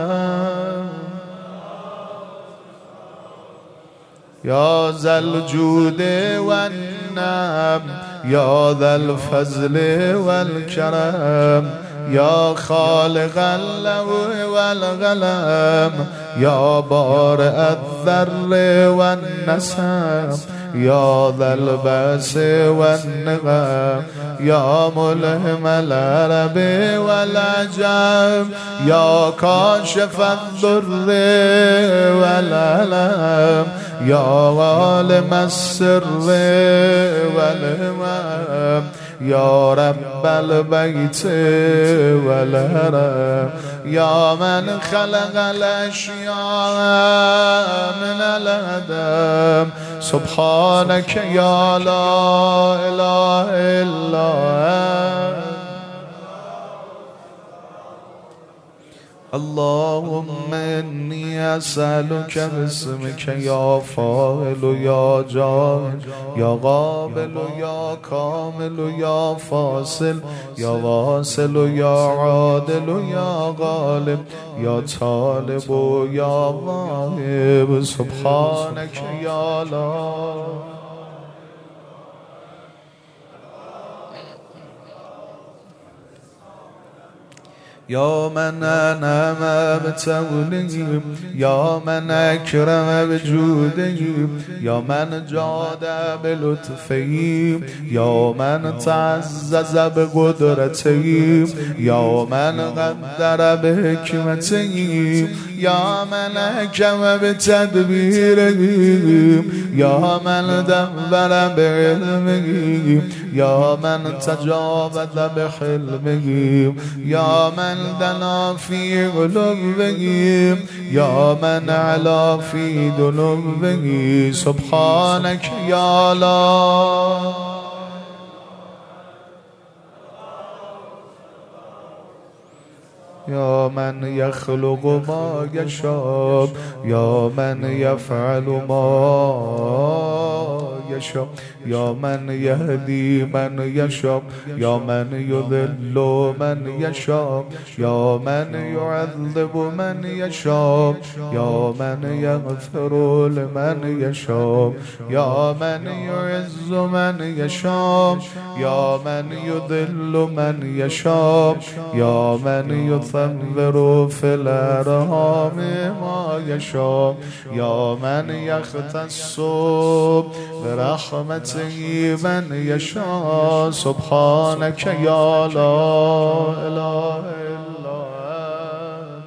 يا ذا الجود والنعم يا ذا الفضل والكرم يا خالق اللوح والقلم يا بارئ الذر والنسم يا ذا البأس والنغم يا ملهم العرب والعجم يا كاشف الضر والألم يا عالم السر والهمم يا رب البيت والهرم يا من خلق الأشياء من العدم سبحانك يا لا إله إلا أنت اللهم إني أسألك باسمك يا فاعل يا جاهل يا قابل يا كامل يا فاصل يا واصل يا عادل يا غالب يا طالب يا واهب سبحانك يا الله يا من أنعم بتوليه، يا من أكرم بجوده، يا من جاد بلطفه، يا من تعزز بقدرته، يا من قدر بحكمته، يا من حكم بتدبيره، يا من دبر بعلمه، يا من تجاوز بحلمه، يا من دنا في قلوبه، يا من علا في دنوبه. سبحانك يا الله. يا من يخلق ما يشاء، يا من يفعل ما يشاء، يا من يهدي من يشاء، يا من يذل من يشاء، يا من يعذب من يشاء، يا من يغفر لمن يشاء، يا من يعز من يشاء، يا من يذل من يشاء، يا من يثمر في الأرحام ما يشاء، يا من يختص برحمته من يشاء. سبحانك يا لا إله إلا أنت.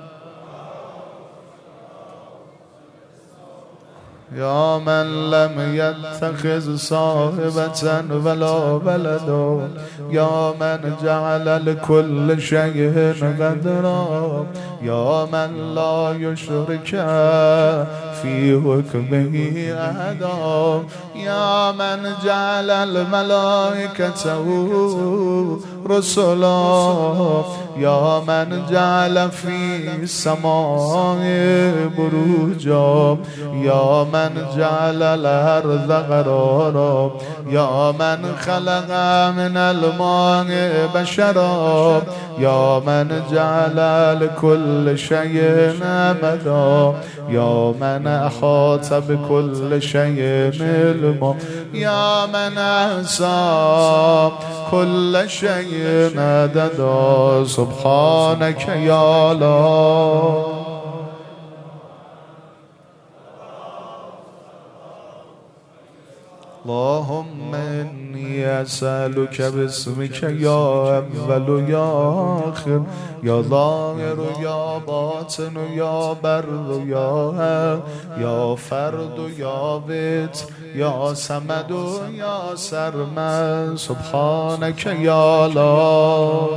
يا من لم يتخذ صاحبة ولا ولدا، يا من جعل لكل شيء قدرا، يا من لا يشرك في حكمه أحدا، يا من جعل الملائكة رسلا، يا من جعل في السماء بروجا، يا من جعل الأرض قرارا، يا من خلق من الماء بشرا، يا من جعل لكل شيء أمدا، يا من أحاط بكل شيء علما، يا من أحصى كل شيء عددا. سبحانك يا الله. اللهم إني أسألك باسمك يا أول يا آخر، يا ظاهر يا باطن يا بر يا حق، يا فرد يا بيت، يا صمد يا سرمد. سبحانك يا الله.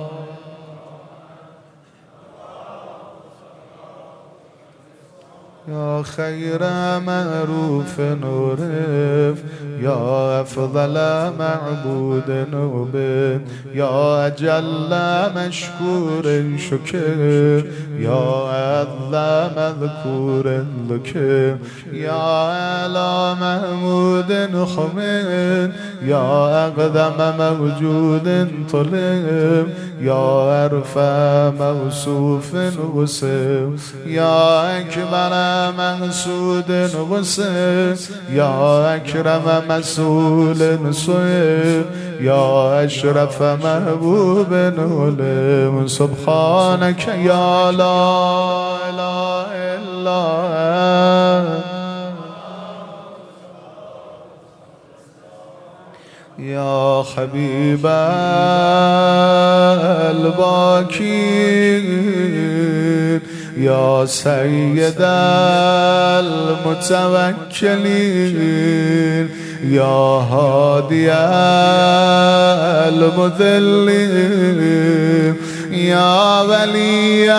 يا خير معروف عرف، يا أفضل معبود عبد، يا أجل مشكور شكر، يا أعظم مذكور ذكر، يا أعلى محمود حمد، يا أقدم موجود طلب، يا أرفع موصوف وصف، يا أكبر محسود وصف، يا أكرم مسؤول صف، يا أشرف محبوب علم. سبحانك يا لا إله إلا أنت. يا حبيب الباكين، يا سيد المتوكلين، يا هادي المذلين، يا ولي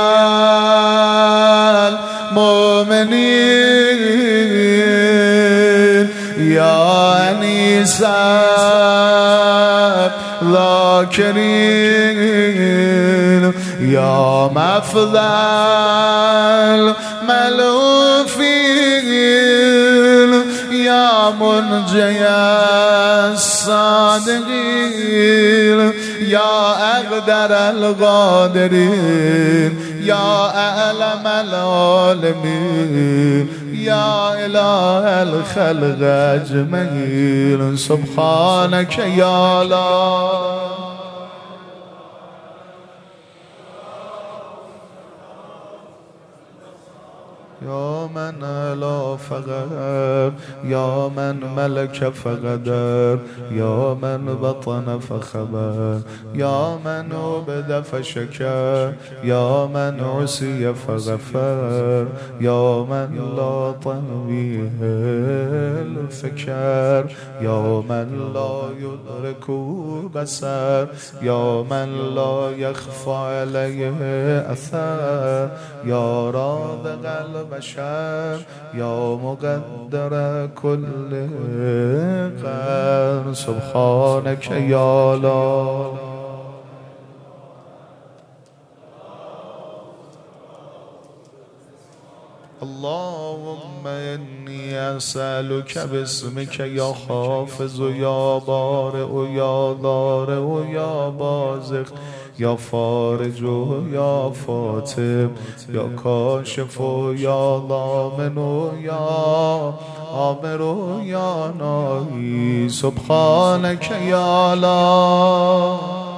المؤمنين، يا أنيس الذاكرين، يا مفضل ملوفين، يا منجي الصادقين، يا أقدر القادرين، يا أعلم العالمين، يا إله الخلق أجمعين. سبحانك يا الله. من لا فقر، یا من ملك فقدر، یا من بطن فخبر، یا من عبد فشكر، یا من عصي فغفر، یا من لا طويه الفكر، یا من لا يدرك بصر، یا من لا يخفى عليه اثر، یا رازق البشر، یا مقدر كل قدر. سبحانك يا لا اللهم إني أسألك باسمك يا حافظ يا بارئ يا ضارع يا بازق يا فارج يا فاتم يا كاشف يا ضامن يا آمر يا ناهي. سبحانك يا لا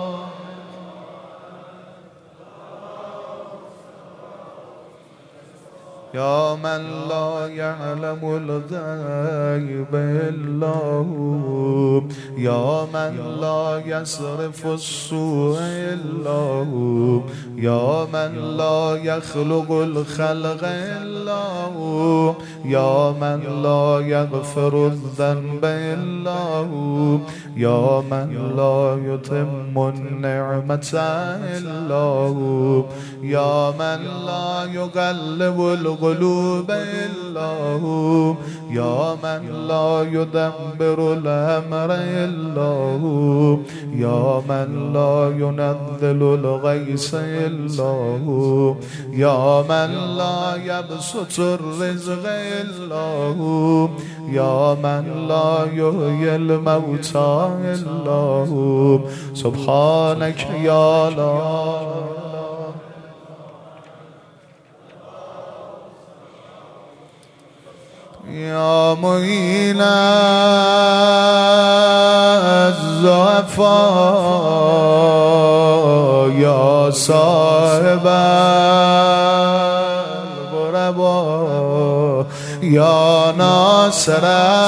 يا من لا يعلم الغيب إلا هو، يا من لا يصرف السوء إلا هو، يا من لا يخلق الخلق إلا هو، يا من لا يغفر الذنب إلا هو، يا من لا يتم النعمة إلا هو، يا من لا يقلب القلوب إلا هو، يا من لا يدبر الأمر إلا هو، يا من لا ينزل الغيث إلا هو، يا من لا يبسط الرزق إلا هو، يا من لا يحيي الموتى إلا هو. سبحانك يا لا يا معين الضعفاء، يا صاحب الغرباء، يا ناصر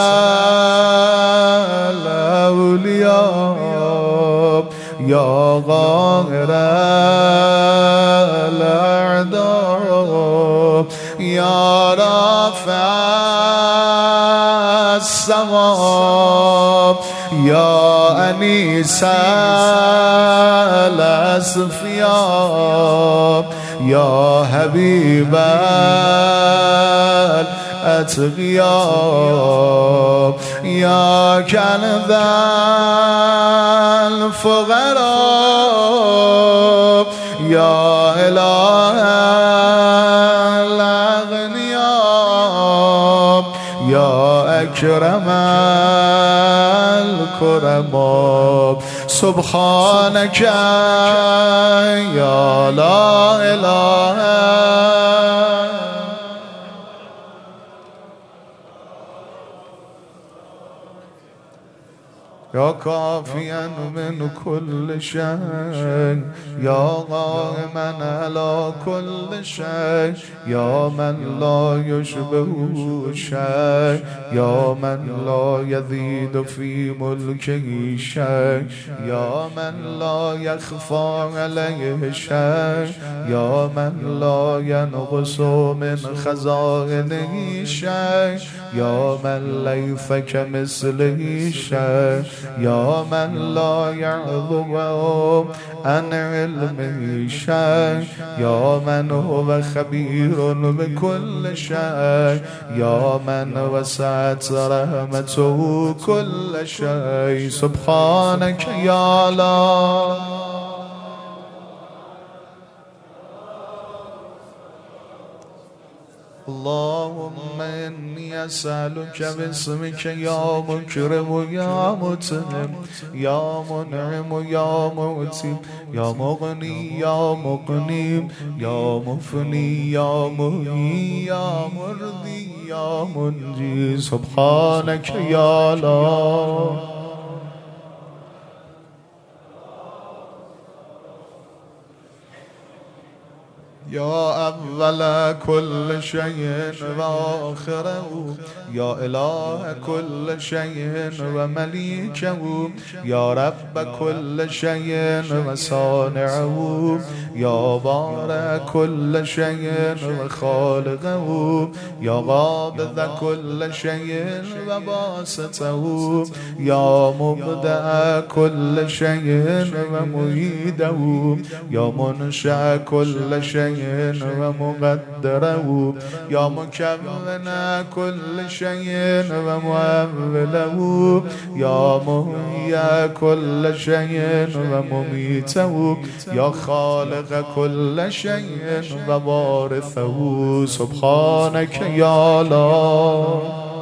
الأولياء، يا قاهر الأعداء، يا رافع السماء، يا أنيس الأصفياء، يا حبيب الأتقياء، يا كنز الفقراء، يا إله الأغنياء، يا أكرم الكرماء. سبحانك يا لا إله يا كافيا من كل شيء، يا قائما على كل شيء، يا من لا يشبهه شيء، يا من لا يزيد في ملكه شيء، يا من لا يخفى عليه شيء، يا من لا ينقص من خزائنه شيء، يا من ليس كمثله شيء، يا من لا يعظم عن علمه شيء، يا من هو خبير بكل شيء، يا من وسعت رحمته كل شيء. سبحانك يا لا اللهم إني أسألك باسمك يا مكرم يا متهم يا منعم يا مؤتي يا مغني يا مقنيم يا مفني يا مهي يا مرضي يا منجي. سبحانك يا لا يا أول كل شيء وآخره، يا إله كل شيء ومليكه، يا رب كل شيء وصانعه، يا بارئ كل شيء وخالقه، يا قابض كل شيء وباسطه، يا مبدأ كل شيء ومعيده، يا منشأ كل شيء ومقدره، يا مكون كل شيء ومؤوله، يا محيي كل شيء ومميته، يا خالق كل شيء ووارثه. سبحانك يا الله.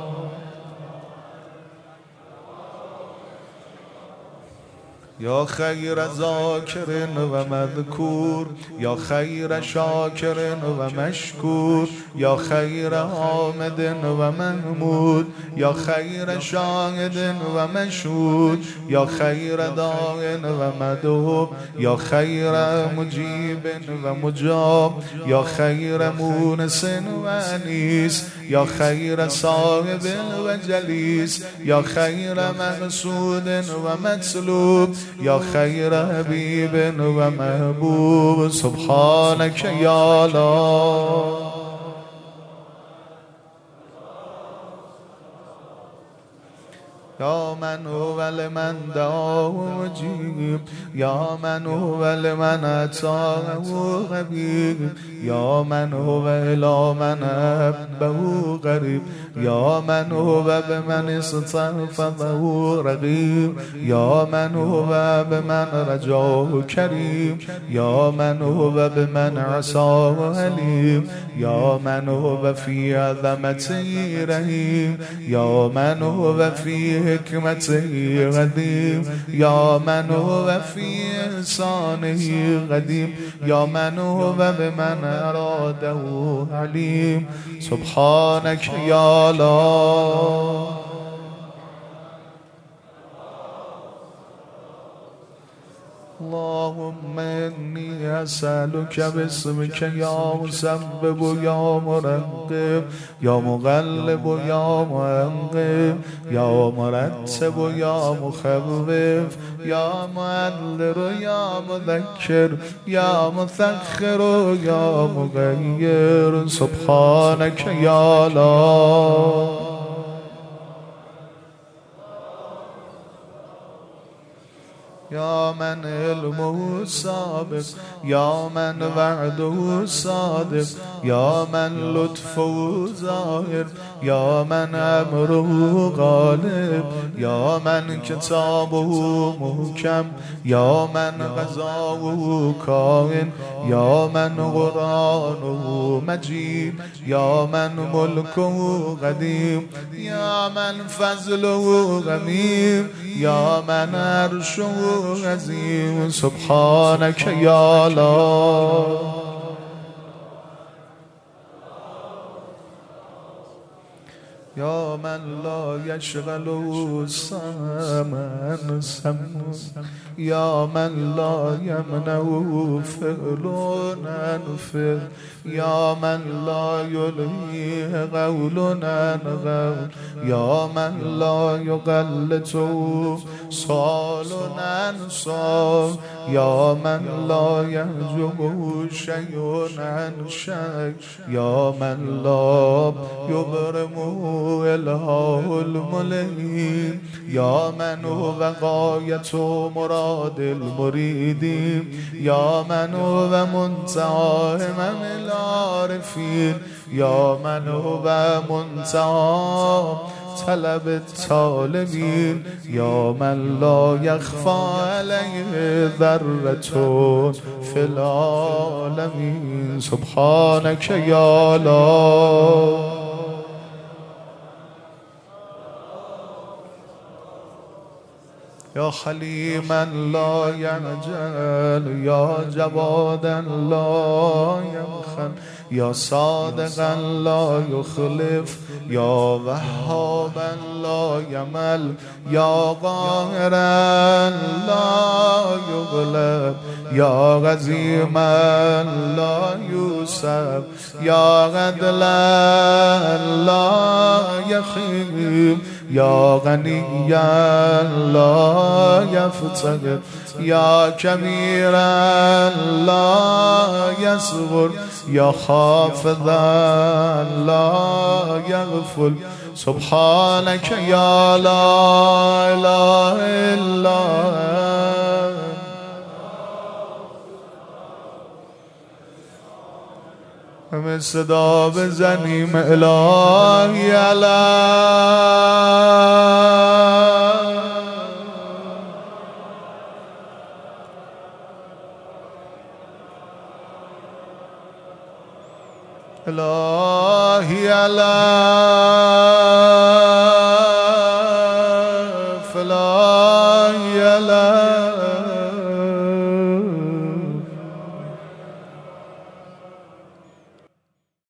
يا خير ذاكر ومذكور، يا خير شاكر ومشكور، يا خير حامد ومحمود، يا خير شاهد ومشهود، يا خير داع ومدعو، يا خير مجيب ومجاب، يا خير مونس وانيس، يا خير صاحب وجليس، يا خير مقصود ومطلوب، يا خير حبيب ومحبوب. سبحانك يا الله. يا من هو لمن دعاه مجيب، يا من هو لمن أتاه غبيب، يا من هو إلى من أحبه قريب، يا من هو بمن استحفظه رقيب، يا من هو بمن رجاه كريم، يا من هو بمن عصاه عليم، يا من هو في عظمته رحيم، يا من هو في حكمته قديم، يا من هو في إحسانه قديم، يا من هو بمن أراده عليم. سبحانك يا الله. اللهم إني أسألك باسمك يا مسبب يا مرقب يا مغلب يا معنقب يا مرتب يا مخفف يا معدل يا مذكر يا مثخر يا مغير. سبحانك يا الله. يا من علمه سابق، يا من وعده صادق، يا من لطفه ظاهر، يا من أمره غالب، يا من كتابه محكم، يا من قضاؤه كائن، يا من قرآنه مجيد، يا من ملكه قديم، يا من فضله غميم، يا من عرشه عظيم. سبحانك يا الله. يا من لا يشغله سمن سمن، يا من لا يمنعه فعل أنفعل، يا من لا يلهيه قول عن قول، يا من لا يغلطه سؤال عن سؤال، يا من لا يحجبه شيء عن شيء، يا من لا يبرمه إله الملئين، يا من هو غاية مراد المريدين، يا من هو منتهى همم العارفين، يا من هو منتهى طلب الطالبين، يا من لا يخفى عليه ذرة في العالمين. سبحانك يا الله. يا حليما لا يعجل، يا جوادا لا يبخل، يا صادقا لا يخلف، يا وهابا لا يمل، يا قاهرا لا يغلب، يا غزيما لا يوسف، يا غدلا لا يخيب، يا غنيا لا يفتقر، يا كبيرا لا يصغر، يا خافضا لا يغفل. سبحانك يا لا إله إلا أنت. همه صدا بزنیم الهی الهی